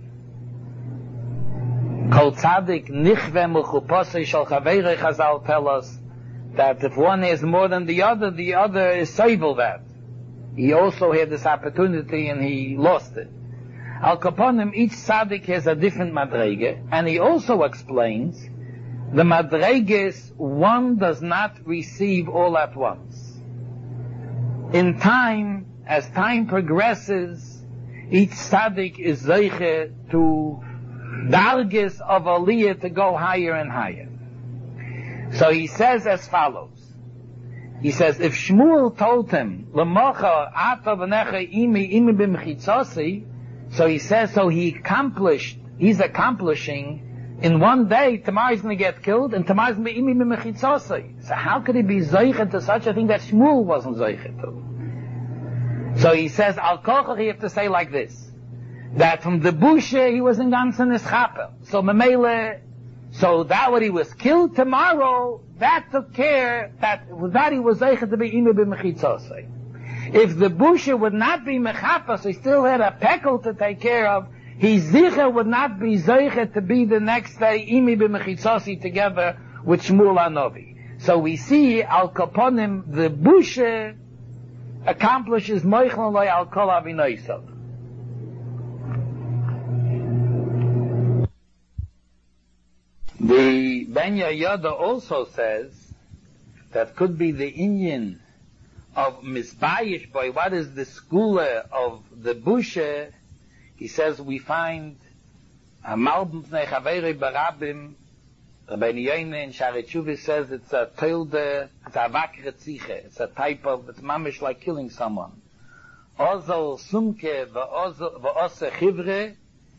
Kol tzaddik nichve mechuposei shal chaveirei, Chazal tell us that if one has more than the other is soivel that. He also had this opportunity and he lost it. Al kaponim, each tzaddik has a different madrege, and he also explains the madreges one does not receive all at once. In time, as time progresses, each tzaddik is zeiche to dargis of aliyah to go higher and higher. So he says as follows. He says, if Shmuel told him, L'mocha ata v'necha imi b'mechitzasi, so he says, so he's accomplishing, in one day, tomorrow he's going to get killed, and tomorrow he's going to be imi b'mechitzasi. So how could he be zeiche to such a thing that Shmuel wasn't zeiche to? So he says, al kochach, you have to say like this, that from the bushe, he was in ganzen ischapel. So memele, so that when he was killed tomorrow, that took care that he was zeicha to be imi b'mechitzasi. If the busha would not be mechapa, so he still had a pekel to take care of, his zicha would not be zeicha to be the next day imi b'mechitzasi together with Shmuel Hanovi. So we see al kaponim, the busha accomplishes moichlon loy al kol avinoisav. The Ben Yehoyada also says that could be the inyan of Mizbayish by what is the skula of the busha. He says we find a Malbim Pnei Chaveri Barabim, Rabbeinu Yoina in Sha'arei Tshuva says it's a tilde, it's a vakre tziche, it's a type of, it's mamish like killing someone. Ozol sumke v'ose chivre,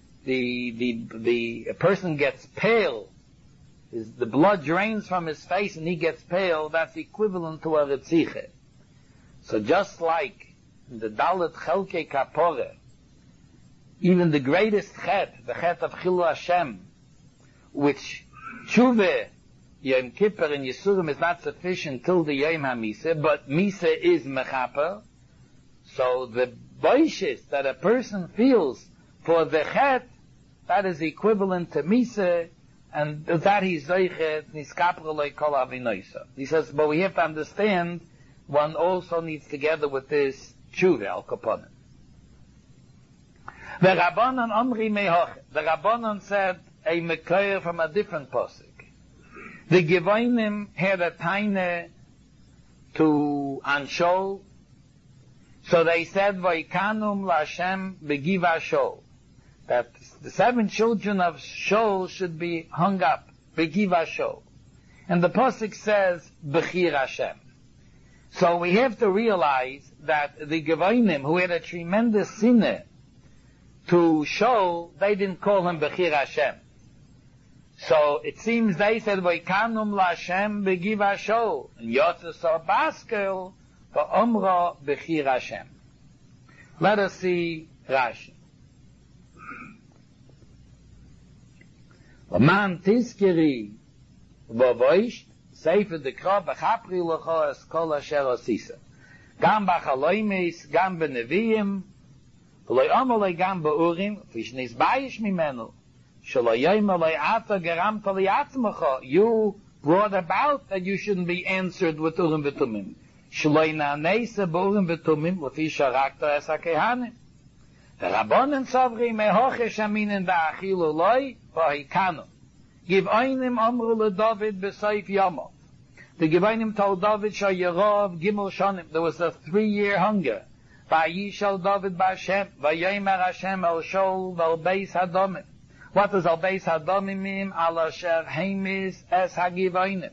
the person gets pale, the blood drains from his face and he gets pale, that's equivalent to a retziche. So just like in the Dalet Chelkei Kapore, even the greatest chet, the chet of Chilu Hashem, which Tshuva, Yom Kippur and Yisurim is not sufficient till the Yom HaMisa, but Misa is Mechaper, so the boishes that a person feels for the chet, that is equivalent to Misa, and that he's zeiche niskaper loy kol avinoisa. He says, but we have to understand, one also needs together with this tshuva al kaponim. The Rabbanon Omri Mehoch. The Rabbanon said a mekoyer from a different posuk. The Gevonim had a taina to Anshol, so they said Vaikanum LaShem Begiva Shol, that the 7 children of Shol should be hung up, Begiva Shol. And the posuk says Bechir Hashem. So we have to realize that the Gevonim, who had a tremendous sinner to Shol, they didn't call him Bechir Hashem. So it seems they said Vaikanum LaShem Begiva Shol, and Yotzes Baskel Va'omra Bechir Hashem. Let us see Rashi. L'man tizkeri v'voisht sefer dekra b'chapri l'cho es kol asher osisa. Gam b'chaloimis, gam b'neviim, v'loi omolei gam b'urim, v'ishnis bayish mimenu, shelo yoimelei ata geramta li'atzmecha. You brought about that you shouldn't be answered with urim v'tumim. Shloina Neisa Borim Betumim, Lefi Sharakta Es HaKehanim. The Rabbanan Savri Mehoche Shaminen Ba'achil Uloi, Vahikanu. Give Einim Amru LeDavid B'Seif Yomov. The Givonim told David Shayirov Gimel Shonim. There was a 3-year hunger. Vayishal David B'Hashem, Vayomer Hashem El Shol Vel Beis Hadomim. What does Al Beis Hadomim mean? Al Asher Heimis Es HaGivonim.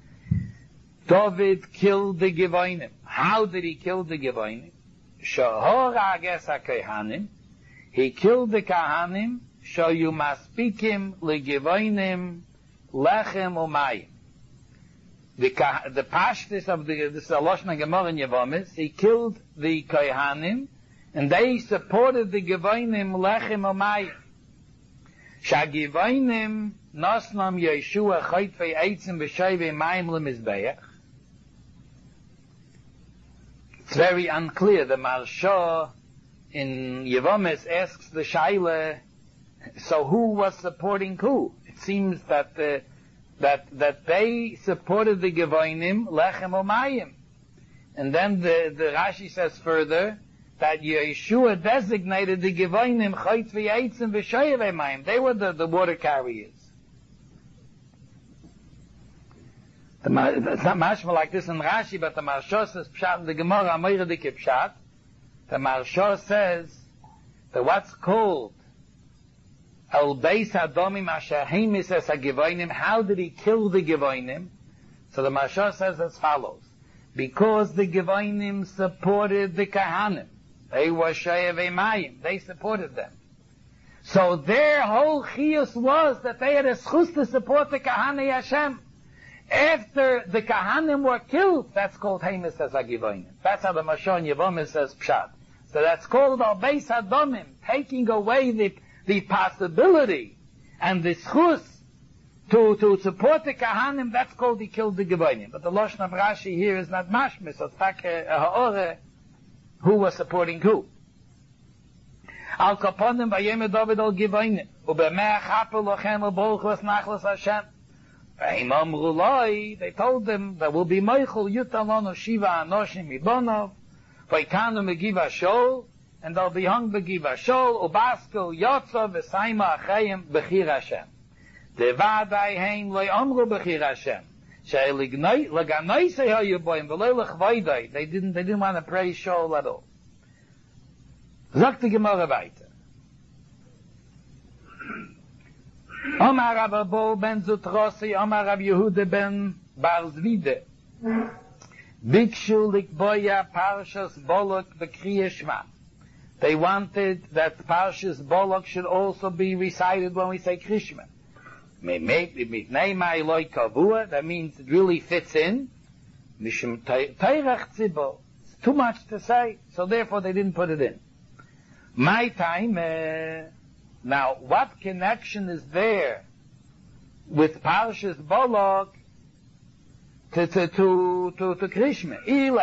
David killed the Givonim. How did he kill the Givonim? Shahorag Es HaKehanim. He killed the Kahanim. Shayu Maspikim LeGivonim Lechem Umayim. The pashtus of this Lashon Gemara in Yevamis, he killed the Kohanim, and they supported the Gevonim Lechem Umayim. Shagivonim Nosnam Yeshua Chaytfei Eitzim B'Shayvei Mayim LeMizbeach. It's very unclear. The Marsha in Yevamis asks the Shaila, so who was supporting who? It seems that that they supported the Gevonim Lechem Umayim. And then the Rashi says further that Yeshua designated the Gevonim Chayt V'Yeitzim V'Shayvei Mayim. They were the water carriers. It's not mashma like this in Rashi, but the Marsha says Pshat in the Gemara Amoyre Dike Pshat. The Marsha says that what's called Al Beis Hadomim Asher Heimis Es HaGivonim. How did he kill the Givonim? So the Marsha says as follows: because the Givonim supported the Kahanim, they were Shayavei Mayim, they supported them. So their whole chiyus was that they had a schus to support the Kahanei Hashem. After the Kahanim were killed, that's called Heimis Es HaGivonim. That's how the Marsha in Yevamis says Pshat. So that's called Al Beis Hadomim, taking away the possibility and the schus to support the Kahanim. That's called he killed the Gevonim. But the Lashon of Rashi here is not mashmis, so it's ha'ore, who was supporting who. Al kaponim vayem David al Gevonim ubemeach hapel lochem al bolchus nachlas Hashem. They told them that will be Meichel Yutalon Shiva Anoshim Ibonov, Vaikanu Megiva Shol, and they'll be hung Begiva Shol, Ubasko Yotza V'Saima Achayim Bechir Hashem. Devadai Hein Loi Amru Bechir Hashem. Laganoi Sei Hayuboim V'Loi Lechvaydai. They didn't want to praise Shol at all. Sagt die Gemara weiter. Omar Rav Bo ben Zutrosi, Omar Rav Yehuda ben Barzvide. Bikshu likboya Parshas Bolok v'Kriya Shema. They wanted that Parshas Bolok should also be recited when we say Krishma. That means it really fits in. It's too much to say, so therefore they didn't put it in. My time, now what connection is there with Parshas Bolok to Krishma?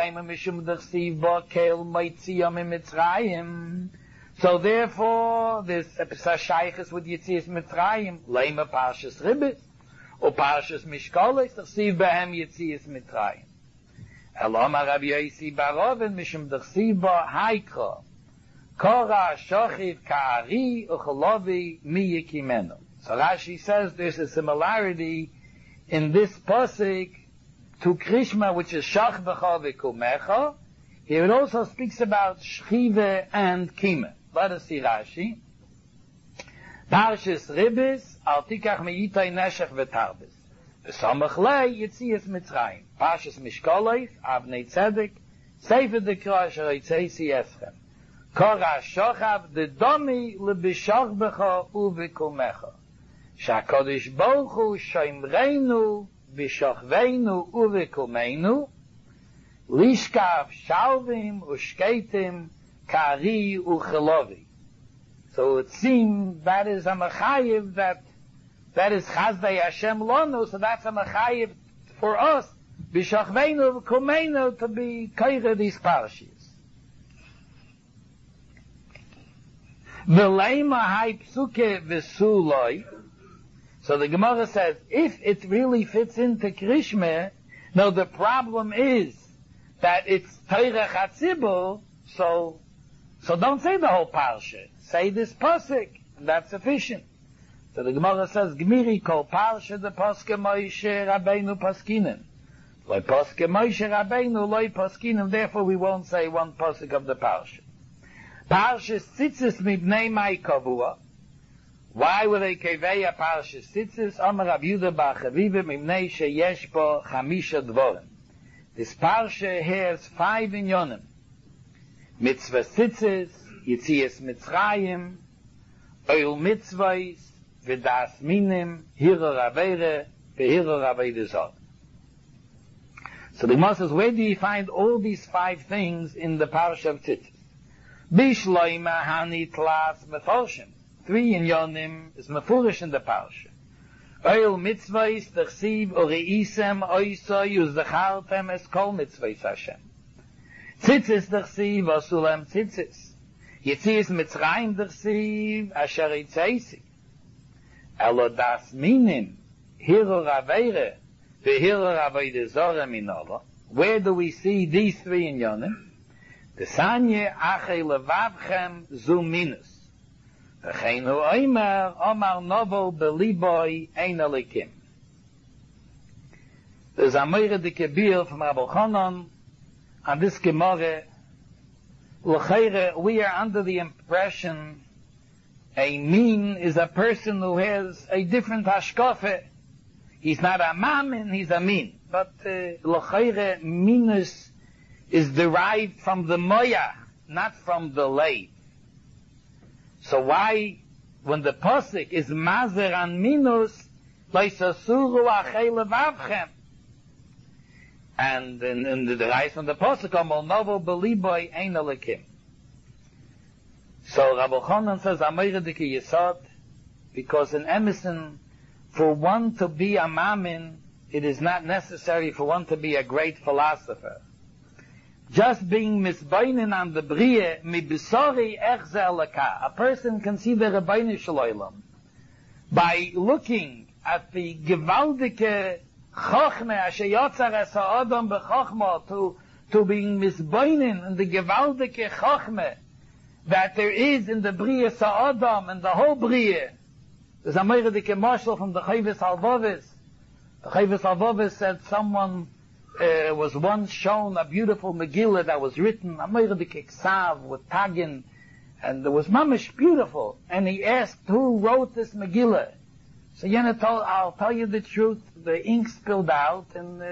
So therefore, this shaychus with Yetzias Mitzrayim, Leima Parshas Ribis, or Parshas Mishkolis, Tersiv Behem Yetzias Mitzrayim. Elomar Rabbi Yosi Barovin, Mishum Tersiv Ba Haikra, Kora Shochiv Ka'ari Ucholovi Mi Yikimenu. So Rashi says there's a similarity in this pasuk to Krishma, which is Shach B'cha V'Kumecha. Here it also speaks about Shchive and Kime. Let us see Rashi. Parshas Ribis, Al Tikach Me'itay Neshech V'Tarbis. V'Samach Lei Yetzias Mitzrayim. Parshas Mishkolos, Avnei Tzedek, Sefer Dekra Asher Yitzei Eschem. Kora Shochav the Domi Lebishach B'cha U'V'Kumecha. Sha'Kodesh Baruch Hu Shoimreinu B'Shachveinu U'V'Kumeinu Lishkav Shalvim Ushketim Kari Uchelovi. So it seems that is a mechayiv that is Chazdei Hashem Lono, so that's a mechayiv for us, B'Shachveinu V'Kumeinu, to be kaira these parashas. V'leima hai psuke v'suloi. So the Gemara says, if it really fits into Krishma, now the problem is that it's Teirach HaTzibur, so don't say the whole parsha. Say this pasuk, and that's sufficient. So the Gemara says, Gmiri kol parsha de paske Moshe Rabbeinu paskinen. Loi paske Moshe Rabbeinu, loi paskinen, therefore we won't say one pasuk of the parsha. Parsha Tzitzis mibnei mai kavua. Why were they keveya parsha Tzitzis? Amar Rav Yehuda bar Chaviva mibnei sheyesh bo chamisha dvorim. This parsha has 5 inyonim. Mitzvah Tzitzis, Yitzias Mitzrayim, Oil Mitzvahs, V'das Minim, Hirur Aveire, V'hirur Aveire Zod. So the Gemara says, where do you find all these 5 things in the parsha of Tzitzis? Bishloima Hani Tlas Meforshim. 3 inyonim is mefurish in the parsha. Oil Mitzvahs, T'chsiv, Oreisem, Oiso, Yuzdachartem, Es Kol Mitzvahs Hashem. Tzitzis d'chsiv, Osulem Tzitzis. Yitzias Mitzrayim d'chsiv, Asher Yitzeisi. Elo das Minim, Hirur Aveire, V'hirur Aveire Zora Minova. Where do we see these 3 inyonim? The Sanye Achei Levavchem Zu Minus. V'cheinu Oimer, Omar Novo Beliboy Ein Elikim. There's a Meire de Kebir from Rabbi Chanan, on this Gemara, we are under the impression a min is a person who has a different hashkafe. He's not a mamin, he's a min. But l'chayre, minus is derived from the moya, not from the lay. So why, when the posik is mazer an minus, loisasuru achei levavchem, and in the rise from the Pasuk, Amol Novo Beliboy Ein Elikim. So Rabbi Chanan says, Amayre Dike Yesod, because in Emerson, for one to be a mamin, it is not necessary for one to be a great philosopher. Just being misbeinen on the Brie, mi besori echze elaka. A person can see the Rebbeinu Shloilam by looking at the gewaltige Chochme, asher yotzar es ha'adam b'chochma, to being misbeinen in the gewaldige Chochme that there is in the Bria Sa'adam and the whole Bria. There's a Meirdik marshal from the Chavis Alvavis. The Chavis Alvavis said someone was once shown a beautiful Megillah that was written, a Meirdik Ksav with Tagin, and it was mamish beautiful. And he asked who wrote this Megillah. So Yena told, I'll tell you the truth, the ink spilled out, and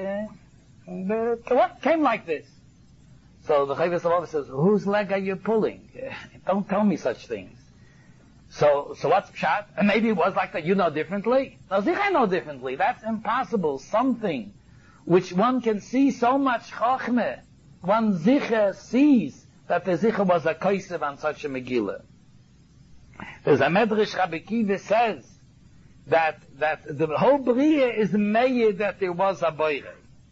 what came like this? So the Chavis Alvavis says, whose leg are you pulling? Don't tell me such things. So what's pshat? And maybe it was like that, you know differently? No, Zicha know differently. That's impossible. Something which one can see so much chochmeh, one Zicha sees that the Zicha was a kosev on such a Megillah. There's a Medrash Rabbi Kiva says that the whole Bria is made that there was a boire.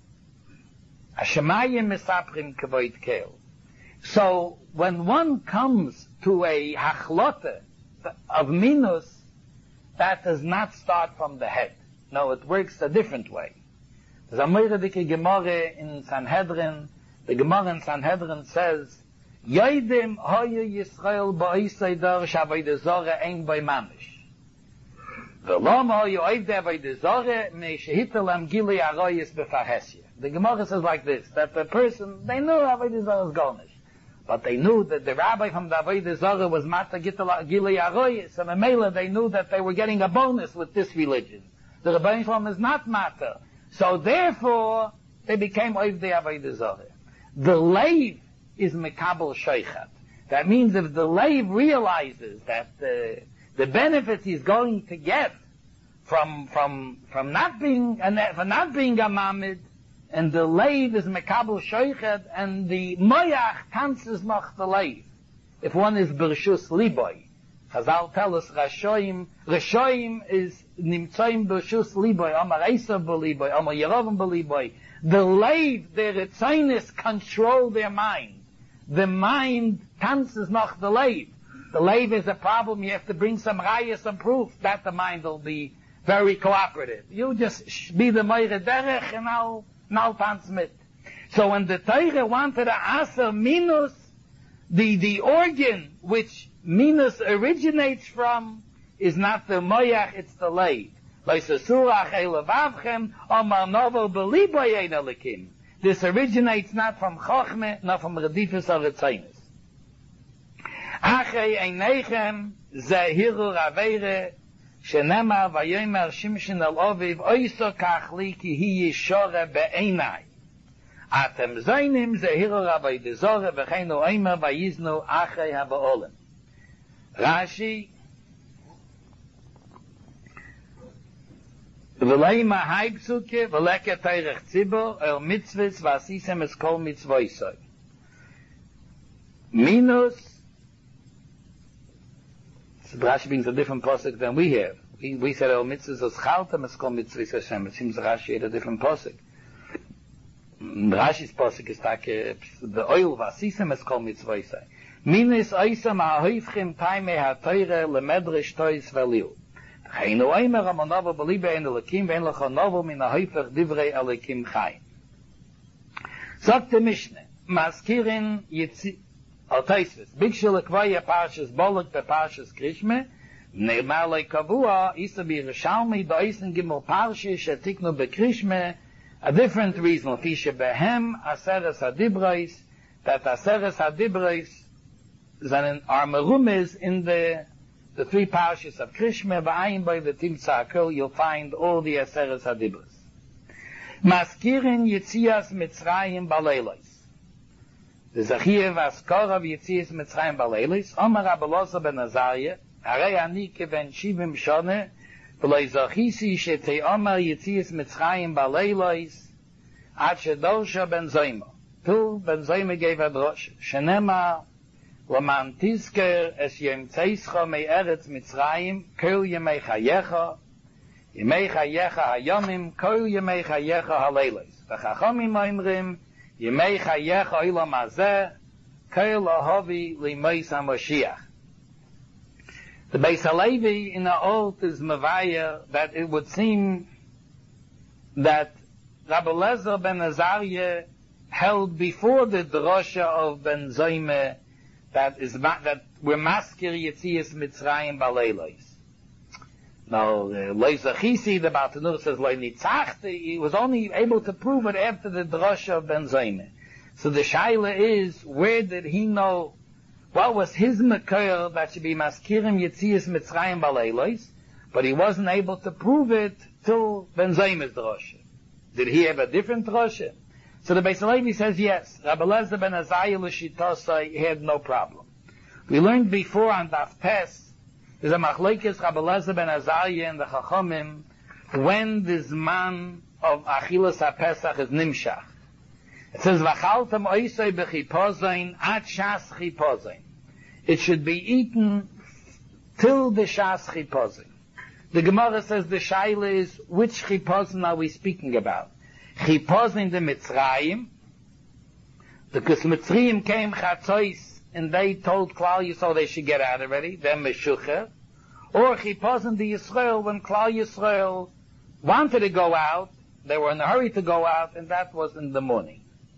Hashemayim misaprim kavoid kel. So when one comes to a hachlote of minus, that does not start from the head. No, it works a different way. There's a Meirdik Gemara in Sanhedrin. The Gemara in Sanhedrin says, Yoidim hoyu Yisrael ba'isay dar shavayde zore ein by mamish. V'lom hoyu oivde avayde zore me shehitalem gili aroyis b'farhesya. The Gemara says like this, that the person, they knew avayde zore is garnish. But they knew that the rabbi from the Avodah Zarah was Mata Gilei Aroyis, and Mela they knew that they were getting a bonus with this religion. The Rebbeinu Shalom is not Mata. So therefore, they became Oivdei Avodah Zarah. The Leiv is Mekabel Sheichat. That means if the Leiv realizes that the benefits he's going to get from not being a Mamid, and the Leiv is Mekabel Shoichet, and the Moyach tanzes noch the Leiv. If one is Bershus Liboy, Chazal tell us Rashoim is Nimtzoim Bershus Liboy, Amar Esav Beliboy, Amar Yerovim Beliboy. The Leiv, their Ritzonis control their mind. The mind tanzes noch the Leiv. The Leiv is a problem, you have to bring some raya, some proof, that the mind will be very cooperative. You just be the Meire Derech and I'll tanz mit. So when the Torah wanted to aser minus, the organ which minus originates from is not the moyach, it's the leib. This originates not from Chochmeh, not from Redifus or Retzainus. Achei einechem zehiru raveire shenema vayomer shimshin al oviv oiso kachli ki hi yishore be'einai. Atem zaynim zehiru ravay dezore v'cheinu oimer vayiznu achei haba'olim. Rashi V'leima haibzuke v'leke teirech tzibor el mitzvahs v'asisem es kol mitzvoisoi. Minus, Rashi brings a different posuk than we have. We said el mitzvahs es chaltem es kol mitzvahs Hashem. It seems Rashi had a different posuk. Rashi's posuk is like the oil v'asisem es kol mitzvoisoi. Minus oisam ha'hoifchim taimei ha'teire lemedrish tois v'liu. Heinu eimer am novo beliebe in Elokim vein lecho novo min haifach divrei Elokim chai. Sagt der Mishne, maskirin yitzi, Altaisvis, bikshul ekvaya parshas bolok be parshas krishme, ne'mar le kavua, isa bi Rishalmi, ba'isen gimel parshi, shetiknu be krishme, a different reason, fishe behem, aseres hadibrais, that aseres hadibrais, are merumes in the three parshas of Krishma, v'ayin by the Timtza Akol, you'll find all the Aseres HaDibros. Maskirin Yitzias Mitzrayim Baleilos. The Zachir v'Askora v'Yitzias Mitzrayim Baleilos, Omer Abelosah ben Azariah, Harei ani keven shivim shone, v'loi zachisi shetei Omer Yitzias Mitzrayim Baleilos, ad shedorsha ben Zoyma. Till ben Zoyma gave a drosh, Shenema, Laman tizker es yem tzeischa mei eretz Mitzrayim, kol yemei chayecha hayomim, kol yemei chayecha haleilos. V'chachamim oimrim, yemei chayecha olam hazeh, kol ahavi limeis HaMoshiach. The Beis HaLevi in the Old is mevaya that it would seem that Rabbi Eliezer ben Azariah held before the drosha of Ben Zoyme that we're maskir Yitzias Mitzrayim Baleilos. Now, Leizachisi, the Bartanur says, Leinitzachti, he was only able to prove it after the drosha of Ben Zoyme. So the shaila is, where did he know, what was his makor that should be maskirim Yitzias Mitzrayim Baleilos, but he wasn't able to prove it till Ben Zoyme's drosha. Did he have a different drosha? So the Beis HaLevi says yes. Rabbi Eliezer ben Azariah l'shitosai had no problem. We learned before on Daf Tes, there's a machlokes Rabbi Eliezer ben Azariah and the Chachamim when this man of Achilas HaPesach is nimshach. It says v'chaltem oisei b'chipozain ad shas chipozain. It should be eaten till the shas chipozain. The Gemara says the shaila is which chipozain are we speaking about? Chipos in the Mitzrayim, because Mitzrayim came Chatzois and they told Klal Yisrael they should get out already, then Meshucha, or Chipos in the Yisrael when Klal Yisrael wanted to go out, they were in a hurry to go out, and that was in the morning.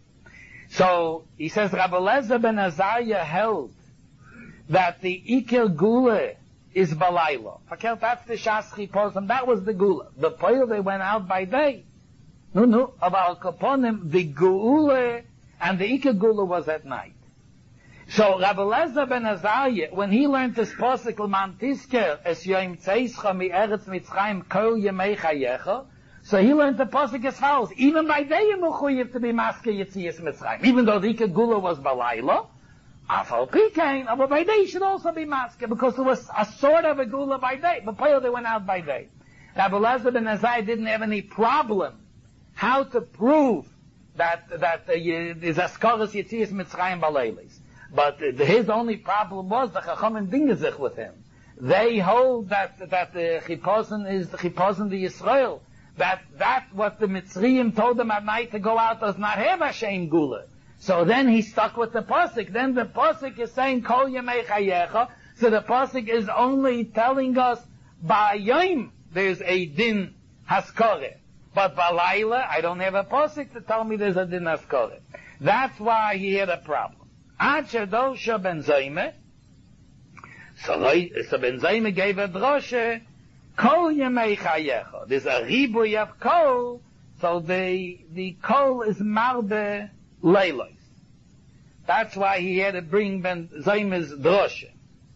So he says Rabbi Eliezer ben Azariah held that the Iker Gula is Balayla. That's the Shas Chipos, and that was the Gula. The Poil they went out by day. No, of Al Kaponim, the Geula and the Ika Gula was at night. So Rabbi Eliezer ben Azariah, when he learned this posik l'man tisker es yoim tzeischa mi eretz Mitzrayim kol yemei chayecha, so he learned the posik as follows: even by day you mechuyev to be masker Yitzias Mitzrayim, even though the Ika Gula was balayla, afal pikein, but by day you should also be masker because there was a sort of a Gula by day, but they went out by day. Rabbi Eliezer ben Azariah didn't have any problem how to prove that is Askaras Yitzias Mitzrayim Baleilis. But his only problem was the Chachamim dingezich with him. They hold that the Chipozen is the Chipozen the Yisrael. That what the Mitzrayim told them at night to go out does not have Hashem Gula. So then he stuck with the Pasuk. Then the Pasuk is saying Kol Yemei Chayecha. So the Pasuk is only telling us by Yom there's a din Haskareh. But Balayla, I don't have a posik to tell me there's a din askore. That's why he had a problem. Ad shedosha ben Zayme, so Ben Zayme gave a droshe, kol yemei chayecha. There's a ribuy of kol, so the kol is marbe leilos. That's why he had to bring Ben Zayme's droshe.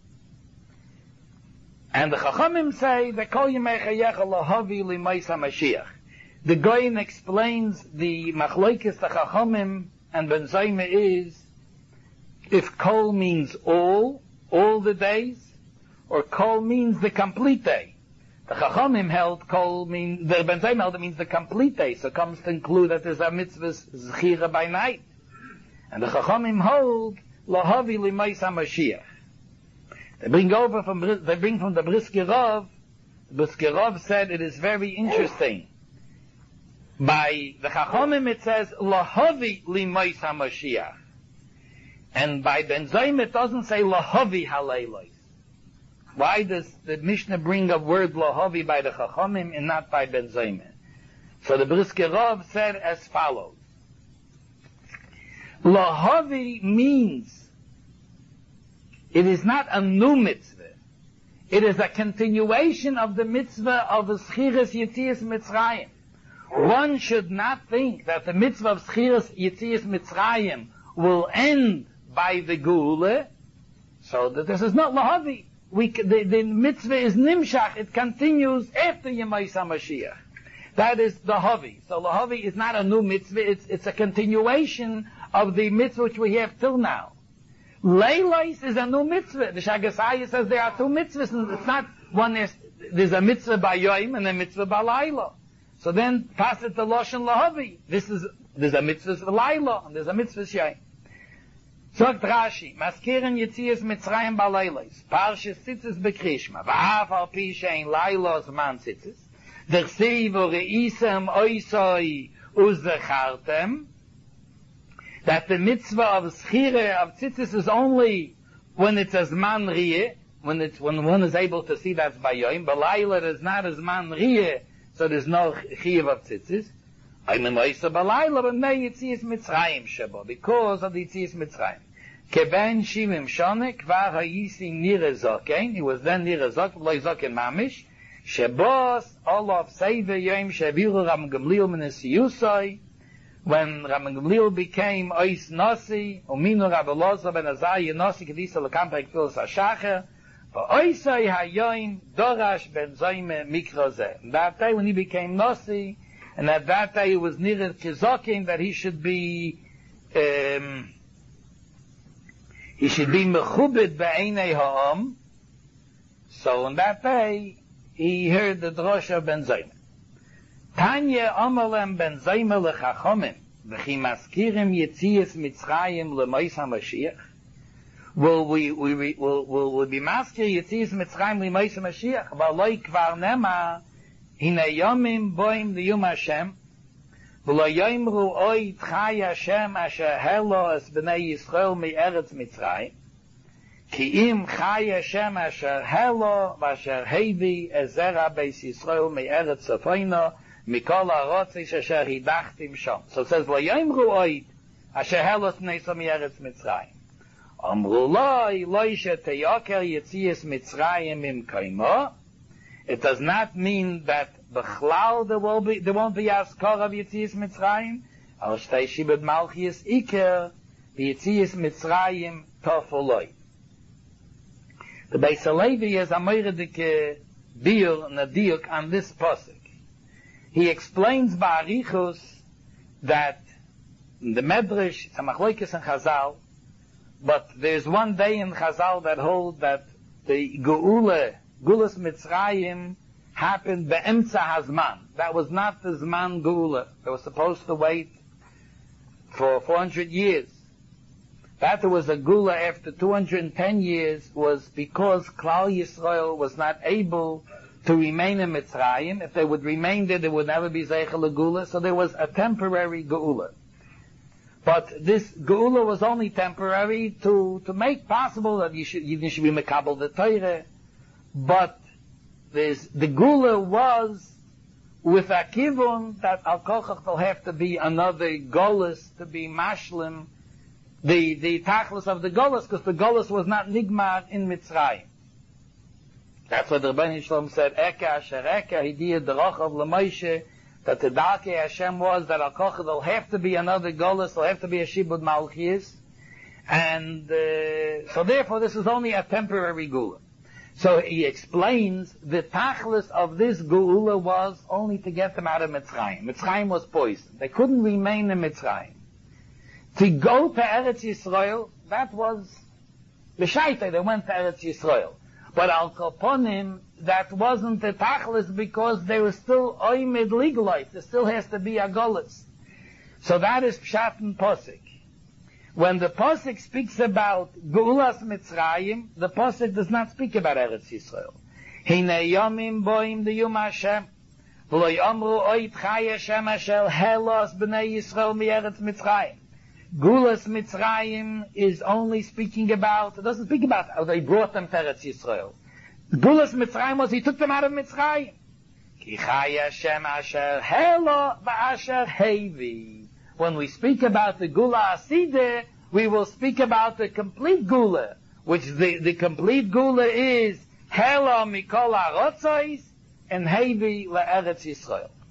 And the Chachamim say that kol yemei chayecha lahavi limais HaMashiach. The Goyen explains the machlokes the Chachamim and Ben Zayme is if kol means all the days, or kol means the complete day. The Chachamim held kol means, the Ben Zayme held it means the complete day, so it comes to include that there's a mitzvah zechira by night. And the Chachamim hold lahavi limais HaMashiach. They bring from the Brisker Rav. The Brisker Rav said it is very interesting. By the Chachamim it says lahavi limais HaMashiach. And by Ben Zayme it doesn't say lahavi haleilos. Why does the Mishnah bring a word lahavi by the Chachamim and not by Ben Zayme? So the Brisker Rav said as follows. Lahavi means it is not a new mitzvah. It is a continuation of the mitzvah of Schiras Yetzias Mitzrayim. One should not think that the mitzvah of Schiras Yetzias Mitzrayim will end by the Geula, so that this is not lahavi. The mitzvah is nimshach, it continues after Yemais HaMashiach. That is the lahavi. So lahavi is not a new mitzvah, it's a continuation of the mitzvah which we have till now. Leilos is a new mitzvah. The Shagasaya says there are two mitzvahs, and it's not one, there's a mitzvah by Yom and a mitzvah by Laila. So then pass it to Loshen lahavi. There's a mitzvah for Laila, and there's a mitzvah Yom. Sagt Rashi, Maskiren Yetzias Mitzrayim Baleilos, Parshas Tzitzis Bekrishma, V'af al pi shein Lailos man Tzitzis, Dersiv o reisem oisoi uzechartem, that the mitzvah of Schire, of Tzitzis is only when it's as man Riyeh, when one is able to see that's by Yom, but Laila it is not as man Riyeh, so there's no Chiyav of Tzitzis. I'm in Moisa Balayla, but may Yetzias Mitzrayim Sheba, because of the Yetzias Mitzrayim. Keben Shivim Shone, Kvar Hayisi Nire Zoken, he was then Nire Zoken, Loi Zoken Mamish, Shebos, Olav Seive Yom Sheviru Ram Gamliel Menesiyusoi, when Ram Gamliel became Ois Nasi, Uminu Rabbeloza Ben Azai Nasi Kedisa Lekampek Filos HaShacher, Oisai Hayoim Dorash Ben Zayme Mikrozeh. That day when he became Nasi, and at that day it was needed Kizokim that he should be mechubed be'einei ha'am. So on that day he heard the drosha of Ben Zayme. Tanya amalem Ben Zayme lechachomim v'chi maskirim yetzias Mitzrayim lemois HaMashiach. Will we be maskir yetzias Mitzrayim lemois HaMashiach? V'loi kvar nema Hina yomim boim liyum Hashem, v'lo yomru oi tchai Hashem asher helo es b'nei Yisrael me'eretz Mitzrayim, ki im chai Hashem asher helo v'asher hevi ezera beis Yisrael me'eretz Sofoino mikol ha'rotzish asher hidachtim shom. So it says, v'lo yomru oi asher helo es b'nei Yisrael me'eretz Mitzrayim. Amru loi sheteyoker yetzias Mitzrayim im kaimo. It does not mean that Bechlal there won't be Askar of Yetzias Mitzrayim. Al Shtei Shibud Malchias Iker, the Yetzias Mitzrayim Tofoloi. The Beis HaLevi has a Moiredike Biur Nadiuk on this pasuk. He explains Ba'arichus that in the Medrash, it's a Machlokes and Chazal, but there's one day in Chazal that hold that the Geula Gulas Mitzrayim happened be'emtza hazman. That was not the Zman Geula. They were supposed to wait for 400 years. That there was a Geula after 210 years was because Klal Yisrael was not able to remain in Mitzrayim. If they would remain there, there would never be Zeichel Geula. So there was a temporary Geula. But this Geula was only temporary to make possible that you should be Mekabel the Torah. But the Geula was with a kivun that al kochach will have to be another golus to be mashlim, the tachlis of the golus, because the golus was not nigmar in Mitzrayim. That's what the Rebbeinu Shalom said, Eka asher Eka, hidiyah derochav l'Moshe, that the Darkei Hashem was that al kochach will have to be another golus, will have to be a shibud malchiyas, and so therefore this is only a temporary gula. So he explains the tachlis of this geula was only to get them out of Mitzrayim. Mitzrayim was poisoned. They couldn't remain in Mitzrayim. To go to Eretz Yisrael, that was b'shaita, they went to Eretz Yisrael. But al koponim, that wasn't the tachlis because they were still oimid legalized. There still has to be a golus. So that is pshat and posik. When the posik speaks about Geulas Mitzrayim, the posik does not speak about Eretz Yisrael. Hine yomim boim de yom Hashem, v'lo yomru oit chai Hashem asher helos b'nei Yisrael mi Eretz Mitzrayim. Geulas Mitzrayim is only speaking about, it doesn't speak about how they brought them to Eretz Yisrael. Geulas Mitzrayim was he took them out of Mitzrayim. Ki chai Hashem asher helo v'asher hevi. When we speak about the Gula Asideh, we will speak about the complete Gula, which the complete Gula is Hela Mikol HaRotzos and Hevi LaEretz Yisrael.